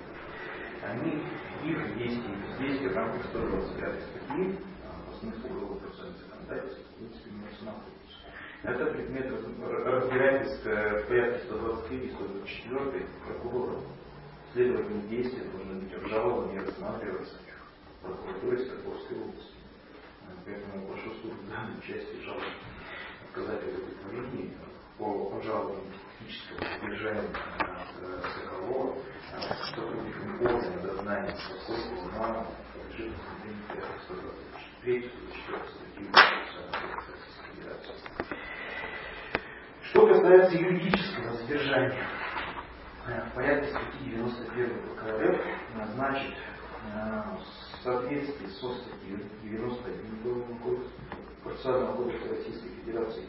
их действия в рамках 125 статьи по смыслу уголовного процессуального законодательства в принципе не рассматриваются. Это предмет разбирательства в порядке 123 и 124 прокурором. Следовательно, действия должны быть обжалованы и рассматриваться прокуратурой Свердловской области. Поэтому прошу суд в данной части жалобы отказать в удовлетворении по обжалованию фактического задержания Соколова сотрудниками органа дознания, поскольку она подлежит рассмотрению 123 статьи Российской Федерации. Что касается юридического задержания, в порядке статьи 91 ПК РФ назначит в соответствии со статьей 91 Уголовного процессуального кодекса Российской Федерации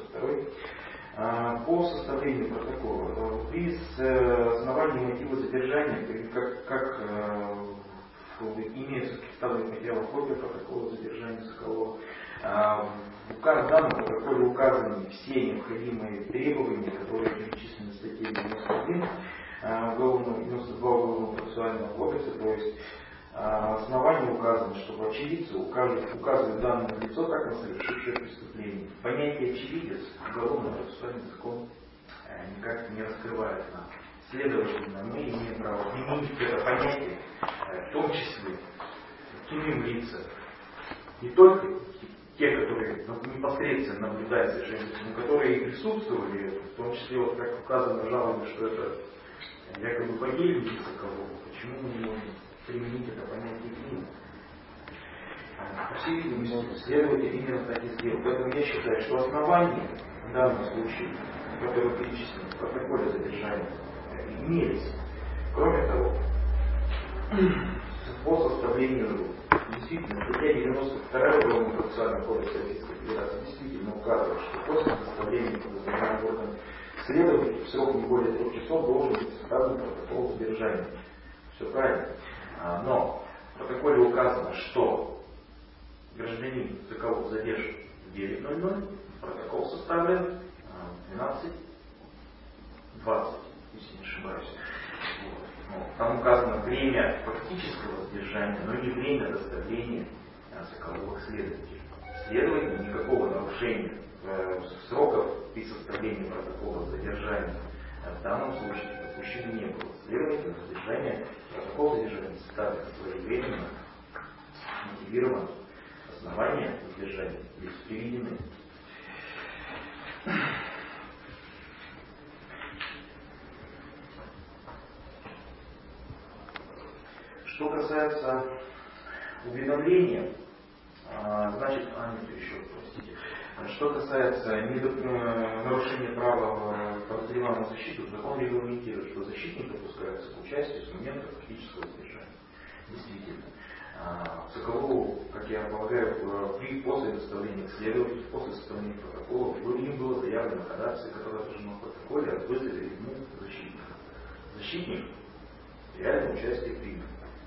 92 по составлению протокола при основании мотива задержания, как имеется представленный материал копия протокола задержания Соколова. В данном протоколе указаны все необходимые требования, которые перечислены в статье 91 92 Уголовного процессуального кодекса, то есть основание указано, что очевидцы указывают данное лицо как на совершившее преступление. Понятие очевидец уголовный процессуальный закон никак не раскрывает нам. Следовательно, мы имеем право применить это понятие, в том числе судим лица, не только те, которые непосредственно наблюдают совершение, но которые и присутствовали, в том числе, вот, как указано в жалобе, что это якобы погибли Соколова, почему мы не можем применить это понятие к ним? По всей видимости, следователь именно так и сделал. Поэтому я считаю, что основание в данном случае, которое перечислено в протоколе задержания, имеется. Кроме того, по составлению действительно статья 92 Уголовного процессуального кодекса Российской Федерации действительно указывает, что после составления подозреваемого органа следователь в срок не более 3 часов должен быть составлен протокол задержания. Все правильно. Но в протоколе указано, что гражданин Соколов задержан в 9:00, протокол составлен 12:20, если не ошибаюсь. Там указано время фактического задержания, но не время доставления Соколова к следователю. Следовательно, никакого нарушения сроков при составлении протокола задержания в данном случае допущено не было. Следовательно, протокол задержания составлен своевременно, мотивирован, основания задержания есть приведены. Что касается уведомления, значит, что касается нарушения права подозреваемого на защиту, закон регламентирует, что защитник допускается к участию с момента фактического задержания. Действительно. Соколову, как я полагаю, после доставления к следователю, после составления протокола, им было заявлено ходатайство, которое отражено в протоколе, о вызове ему защитника. Защитник реально участие принял.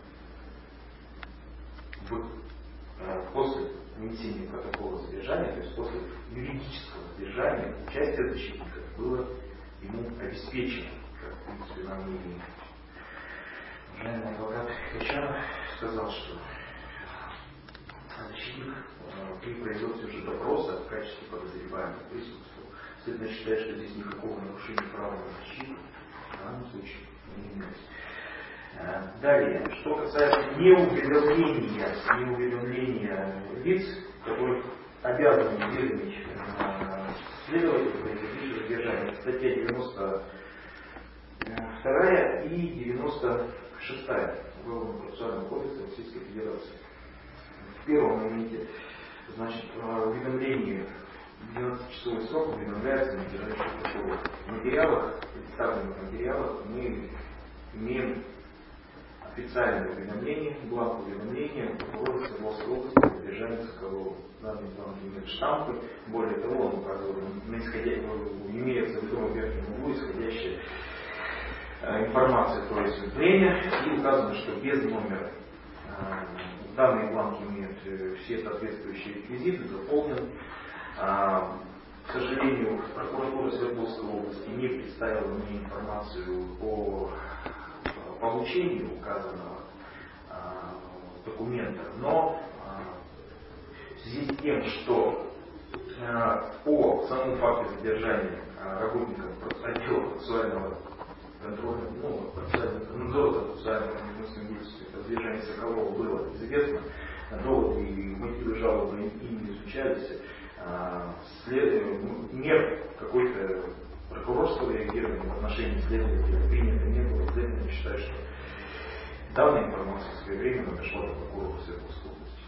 После внесения протокола задержания, то есть после юридического задержания, участие защитника было ему обеспечено, как в принципе нам не видно. Уважаемый адвокат Качанов сказал, что защитник при производстве уже допроса в качестве подозреваемого присутствовал. Следовательно, считает, что здесь никакого нарушения права на защиту в данном случае не имеется. Далее, что касается неуведомления лиц, которых обязаны уведомить следователь при различии задержания, статья 92 и 96 Уголовного процессуального кодекса Российской Федерации. В первом моменте, значит, уведомление 12-часовой срок уведомляется надзирающим прокурором. В материалах, представленных материалах, мы имеем официальное уведомление, бланк уведомления прокурора Свердловской области о задержании Соколова. Данный бланк имеет штампы, более того, он указывает, имеется в том верхнем углу исходящая информация, то есть время, и указано, что без номера. Данные бланки имеют все соответствующие реквизиты, заполнен. К сожалению, прокуратура Свердловской области не представила мне информацию о получению указанного документа, но в связи с тем, что по самому факту задержания работников отдела процессуального контроля, надзора за процессуальным свидетельством о задержании Соколова было известно, доводы и мотивы жалобы им не изучались, мер какой-то прокурорского реагирования в отношении следователя принято не было. Следовательно, считаю, что данная информация своевременно дошла до прокурора Свердловской области.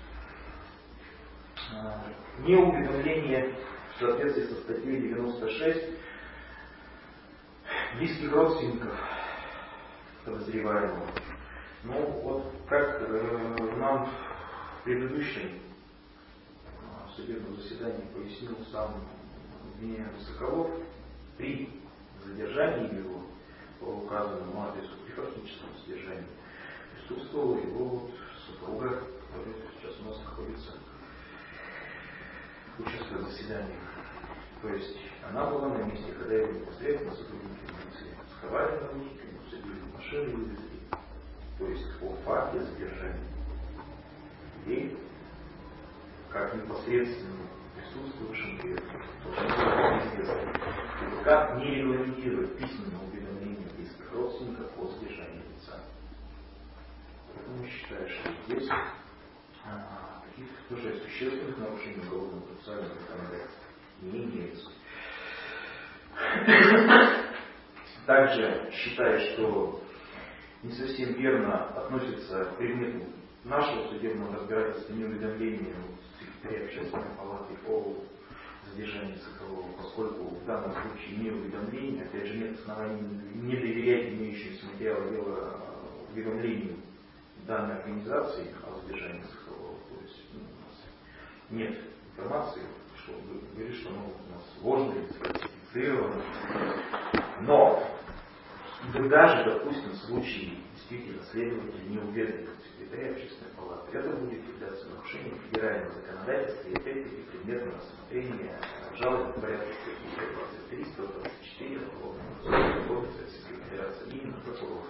Неуведомление в соответствии со статьей 96 близких родственников подозреваемого. Ну вот как нам в предыдущем судебном заседании пояснил сам обвиняемый Соколов, при задержании его по указанному адресу, при фактическом задержании, присутствовал его супруга, которая сейчас у нас находится, участвует в заседаниях. То есть она была на месте, когда его непосредственно сотрудники милиции сховали наручниками, усадили в машину и вывезли. То есть о факте задержания ей, как непосредственно присутствующим как не регламентирует письменное уведомление близких родственников о задержании лица. Поэтому считаю, что здесь каких-то тоже существенных нарушений уголовного процессуального законодательства не имеется. Также считаю, что не совсем верно относится к предмету нашего судебного разбирательства неуведомления секретаря Общественной палаты о задержании Соколова, поскольку в данном случае не уведомление, опять же нет оснований не доверять имеющимся материалу дела уведомлению данной организации о задержании Соколова. То есть у нас нет информации, что говорит, что оно у нас ложное, сфальсифицировано. Но даже, допустим, в случае действительно следователь не уведомит секретаря Общественной палаты, это будет являться нарушением федерального законодательства и опять-таки предметом рассмотрения жалобы в порядке статьи 123-124 Уголовного кодекса Российской Федерации именно прокурора.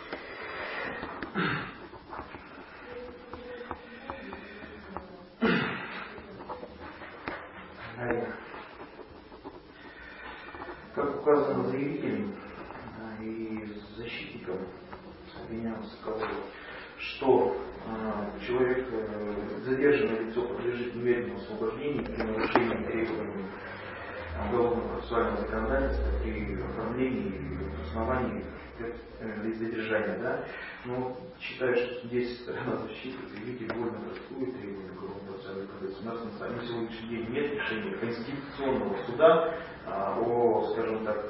Как указано заявителем и защитником обвиняемого Соколова, что человек, задержанное лицо, подлежит немедленному освобождению при нарушении требований уголовного процессуального законодательства при оформлении оснований задержания. Да? Но считаю, что здесь сторона защиты заявитель больно трактует требования уголовного процессуального законодательства. У нас на сегодняшний день нет решения Конституционного суда о, скажем так,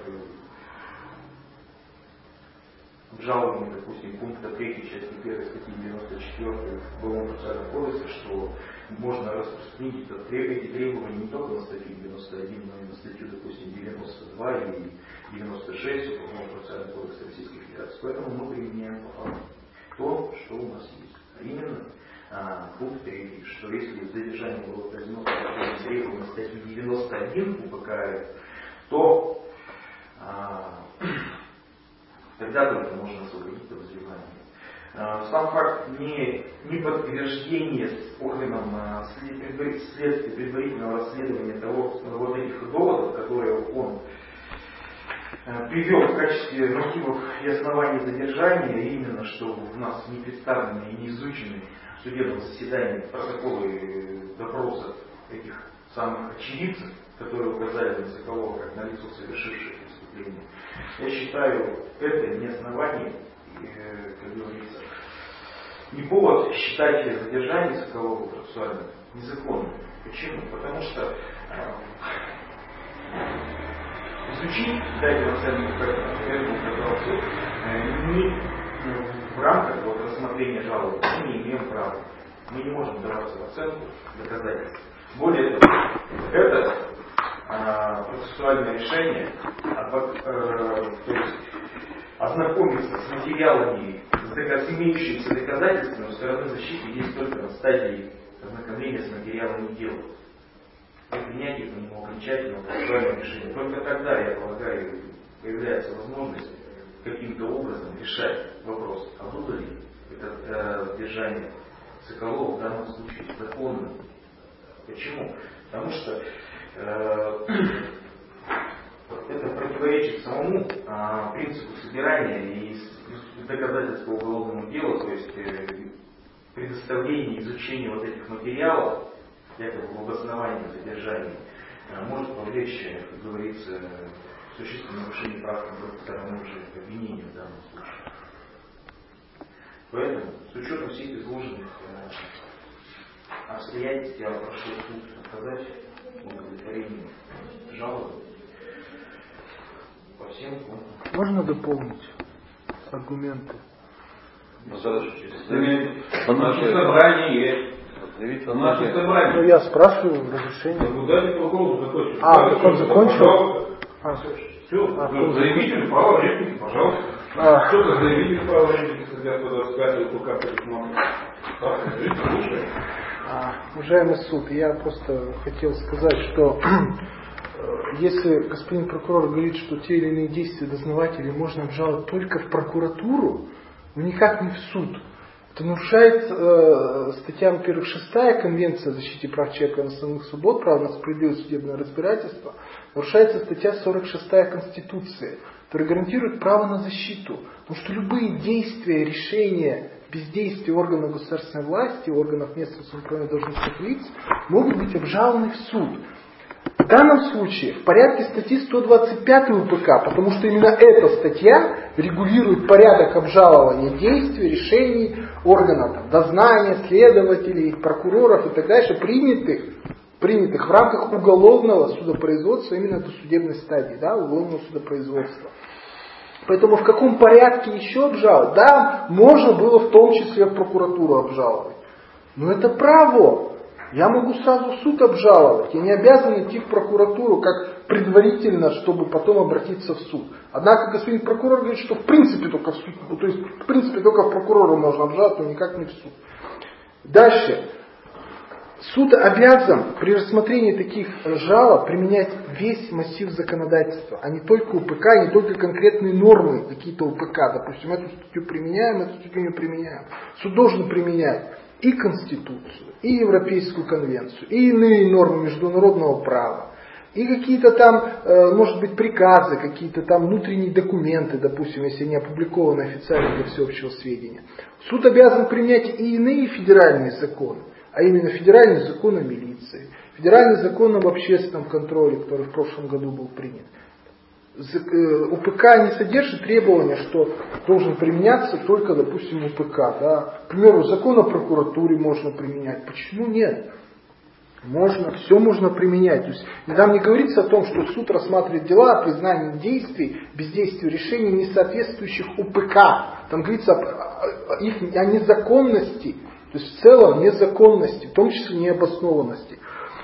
обжаловании, допустим, пункта 3 части 1 статьи 94 Уголовного процессуального кодекса, что можно распространить эти требования не только на статью 91, но и на статью, допустим, 92 или 96 Уголовного процессуального кодекса Российской Федерации. Поэтому мы применяем по факту то, что у нас есть. А именно пункт 3, что если задержание было произведено по требованию статьи 91 УПК РФ, то тогда только можно освободить подозреваемого. Сам факт не подтверждения органом следствия предварительного расследования вот этих доводов, которые он привел в качестве мотивов и оснований задержания, именно что у нас не представлены и не изучены в судебном заседании протоколы допросов этих самых очевидцев, которые указали на Соколова как на лицо, совершившее преступление. Я считаю, это не основание, как говорится, не повод считать задержание Соколова процессуально незаконным. Почему? Потому что изучить, дать оценку этому процессу не в рамках рассмотрения жалобы мы не имеем права. Мы не можем даваться в оценку доказательств. Более того, это процессуальное решение, то есть ознакомиться с материалами, с имеющимися доказательствами у стороны защиты есть только на стадии ознакомления с материалами дела. И принятие по нему окончательного процессуального решения. Только тогда, я полагаю, появляется возможность каким-то образом решать вопрос, а было ли это задержание Соколова в данном случае законным. Почему? Потому что это противоречит самому принципу собирания и доказательства уголовного дела, то есть предоставление, изучение вот этих материалов, якобы в обосновании задержания, может повлечь, как говорится, существенное нарушение прав стороны уже обвинения в данном случае. Поэтому, с учетом всех изложенных обстоятельств, я прошу суд оказать удовлетворение жалобы по всем пунктам. Можно дополнить аргументы? Наше собрание есть. Наше собрание. Ну, я спрашиваю разрешение. Ну, дайте прокурору закончить. Так он закончил? Все, заявитель права реплики, пожалуйста. Что-то заявитель права реплики, когда 125 УПК предусмотрено. Уважаемый суд, я просто хотел сказать, что если господин прокурор говорит, что те или иные действия дознавателей можно обжаловать только в прокуратуру, но никак не в суд, это нарушает статья, во-первых, 6 Конвенция о защите прав человека и основных свобод, право на справедливое судебное разбирательство, нарушается статья 46 Конституции, которая гарантирует право на защиту. Потому что любые действия, решения, бездействия органов государственной власти, органов местного самоуправления должностных лиц могут быть обжалованы в суд. В данном случае в порядке статьи 125 УПК, потому что именно эта статья регулирует порядок обжалования действий, решений органов дознания, следователей, прокуроров и так дальше, принятых в рамках уголовного судопроизводства, именно до судебной стадии, уголовного судопроизводства. Поэтому в каком порядке еще обжаловать? Да, можно было в том числе в прокуратуру обжаловать. Но это право. Я могу сразу в суд обжаловать. Я не обязан идти в прокуратуру как предварительно, чтобы потом обратиться в суд. Однако господин прокурор говорит, что в принципе только в суд, то есть в принципе только в прокурора можно обжаловать, но никак не в суд. Дальше. Суд обязан при рассмотрении таких жалоб применять весь массив законодательства, а не только УПК, не только конкретные нормы какие-то УПК. Допустим, эту статью применяем, эту статью не применяем. Суд должен применять и Конституцию, и Европейскую конвенцию, и иные нормы международного права, и какие-то там, может быть, приказы, какие-то там внутренние документы, допустим, если они опубликованы официально для всеобщего сведения. Суд обязан применять и иные федеральные законы, а именно федеральный закон о милиции, федеральный закон об общественном контроле, который в прошлом году был принят. УПК не содержит требования, что должен применяться только, допустим, УПК. К примеру, закон о прокуратуре можно применять. Почему нет? Можно, все можно применять. То есть, там не говорится о том, что суд рассматривает дела о признании действий, бездействия решений, не соответствующих УПК. Там говорится о незаконности, то есть в целом незаконности, в том числе необоснованности.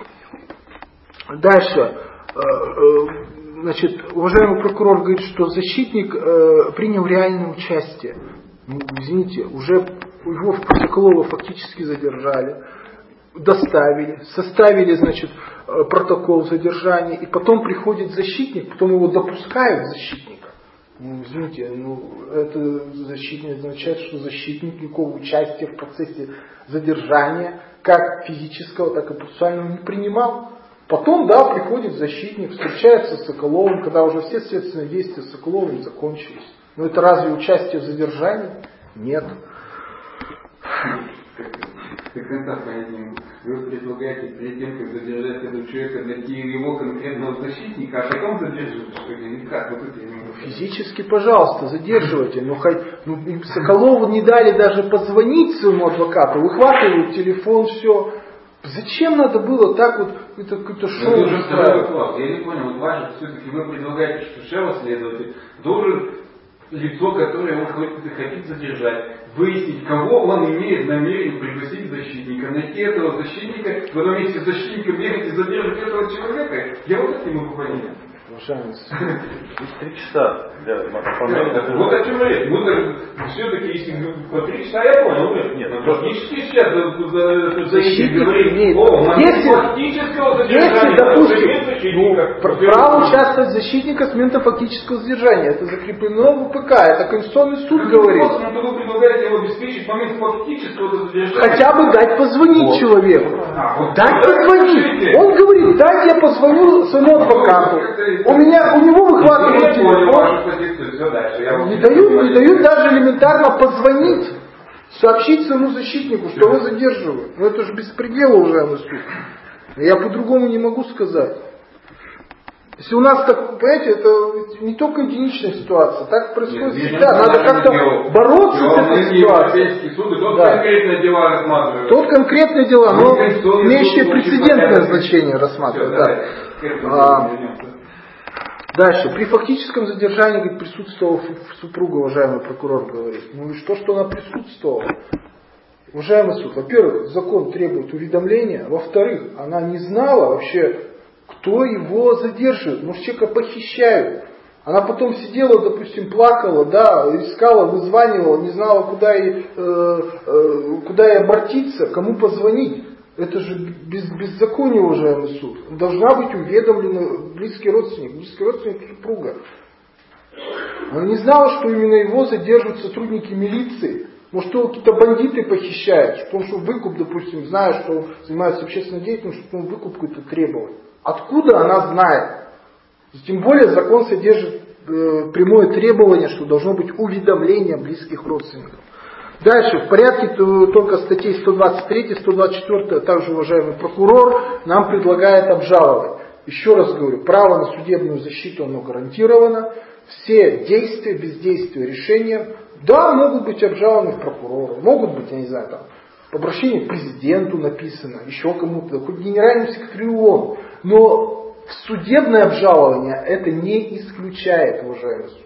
Дальше. Значит, уважаемый прокурор говорит, что защитник принял реальное участие. Извините, уже его Соколова фактически задержали, доставили, составили, значит, протокол задержания, и потом приходит защитник, потом его допускают защитника. Извините, это защитник означает, что защитник никакого участия в процессе задержания, как физического, так и процессуального, не принимал. Потом, приходит защитник, встречается с Соколовым, когда уже все следственные действия с Соколовым закончились. Но это разве участие в задержании? Нет. До конца понять не могу. Вы предлагаете перед тем, как задержать этого человека, найти его конкретного защитника, а потом задерживать, что ли? Как? Вот это я не могу. Физически, пожалуйста, задерживайте. Соколову не дали даже позвонить своему адвокату, выхватывают телефон, все. Зачем надо было так вот какое-то шоу устраивать? Я не понял, важно, все-таки вы предлагаете, что шеф-следователь должен лицо, которое он хотит задержать, выяснить, кого он имеет намерение пригласить защитника, найти этого защитника, потом вместе с защитником ехать и задержать этого человека. Я вот это не могу понять. Есть 3 часа для оформления. Вот о чем речь. Мы все-таки, если по 3 часа, я понял. Нет, фактически сейчас защитник имеет. Если, допустим, право участвовать защитника с момента фактического задержания. Это закреплено в УПК. Это Конституционный суд говорит. Вы предлагаете его обеспечить момент фактического задержания. Хотя бы дать позвонить человеку. Дать позвонить. Он говорит, дайте я позвоню своему адвокату. У него выхватывают телефон. Не дают даже элементарно позвонить, сообщить своему защитнику, что его задерживают. Это же беспредел, уважаемый суд. Я по-другому не могу сказать. Если у нас так, понимаете, это не только единичная ситуация, так происходит всегда. Надо как-то бороться с этой ситуацией. Тот конкретные дела, но имеющие прецедентное значение рассматривать. Дальше. При фактическом задержании, говорит, присутствовала супруга, уважаемый прокурор говорит. И что она присутствовала? Уважаемый суд, во-первых, закон требует уведомления. Во-вторых, она не знала вообще, кто его задерживает. Может, человека похищают. Она потом сидела, допустим, плакала, да, искала, вызванивала, не знала, куда ей обратиться, кому позвонить. Это же беззаконие, уважаемый суд. Должна быть уведомлена близкий родственник супруга. Она не знала, что именно его задерживают сотрудники милиции. Может, его какие-то бандиты похищают, потому что выкуп, допустим, зная, что он занимается общественной деятельностью, что он выкуп какой-то требовал. Откуда она знает? Тем более закон содержит прямое требование, что должно быть уведомление близких родственников. Дальше, в порядке только статей 123, 124, также уважаемый прокурор нам предлагает обжаловать. Еще раз говорю, право на судебную защиту оно гарантировано. Все действия, бездействия, решения, да, могут быть обжалованы в прокурора, могут быть, я не знаю, там, по обращению к президенту написано, еще кому-то, хоть генеральному секретарю ООН. Но судебное обжалование это не исключает, уважаемый суд.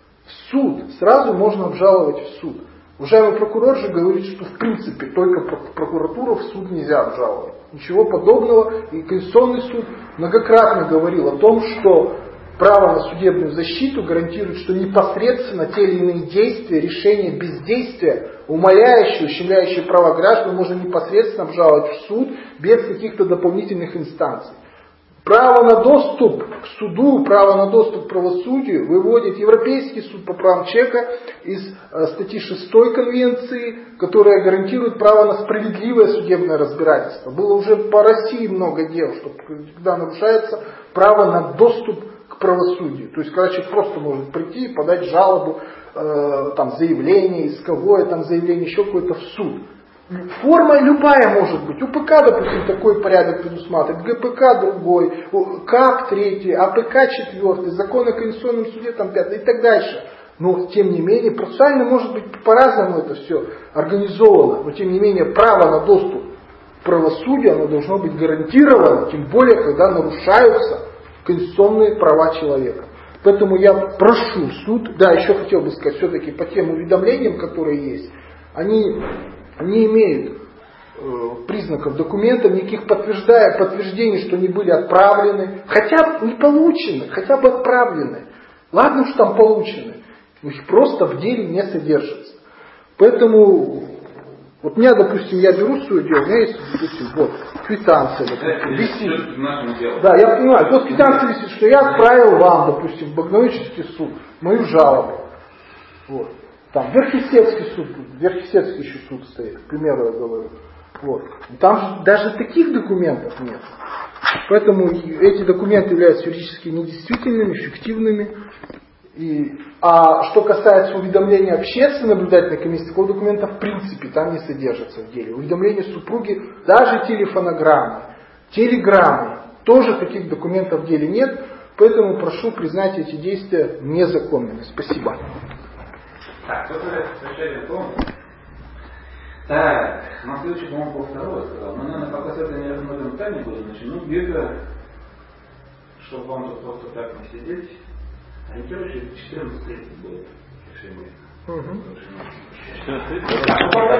В суд сразу можно обжаловать в суд. Уважаемый прокурор же говорит, что в принципе только прокуратуру в суд нельзя обжаловать. Ничего подобного. И Конституционный суд многократно говорил о том, что право на судебную защиту гарантирует, что непосредственно те или иные действия, решения, бездействия, умаляющие, ущемляющие права граждан, можно непосредственно обжаловать в суд без каких-то дополнительных инстанций. Право на доступ к суду, право на доступ к правосудию выводит Европейский суд по правам человека из статьи 6 Конвенции, которая гарантирует право на справедливое судебное разбирательство. Было уже по России много дел, что когда нарушается право на доступ к правосудию. То есть, когда человек просто может прийти и подать жалобу, там, заявление, исковое там, заявление, еще какое-то в суд. Форма любая может быть. УПК, допустим, такой порядок предусматривает, ГПК другой, КАП третий, АПК четвертый, закон о Конституционном суде там пятый и так дальше. Но, тем не менее, процессуально может быть по-разному это все организовано, но, тем не менее, право на доступ к правосудию, оно должно быть гарантировано, тем более, когда нарушаются конституционные права человека. Поэтому я прошу суд, да, еще хотел бы сказать, все-таки по тем уведомлениям, которые есть, они не имеют признаков документов, никаких подтверждений, что они были отправлены, хотя бы не получены, хотя бы отправлены. Ладно, что там получены, но их просто в деле не содержится. Поэтому, вот меня, допустим, я беру свое дело, у меня есть, допустим, вот, квитанция, допустим, висит. Да, я понимаю, вот квитанция висит, что я отправил вам, допустим, в Богновический суд мою жалобу. Вот. Там Верхесецкий суд, Верхесецкий еще суд стоит, к примеру я говорю. Вот. Там же даже таких документов нет. Поэтому эти документы являются юридически недействительными, фиктивными. А что касается уведомления общественной наблюдательной комиссии, такого документа в принципе там не содержится в деле. Уведомление супруги, даже телефонограммы, телеграммы, тоже таких документов в деле нет. Поэтому прошу признать эти действия незаконными. Спасибо. Так, кто совещание помнит? Так, на следующий, по-моему, полвторого сказал. Но, наверное, пока с этой не рассмотрим тайне буду, начну где-то, чтобы вам тут просто так не сидеть. Ориентирующий 14 лет будет решение. 14 лет?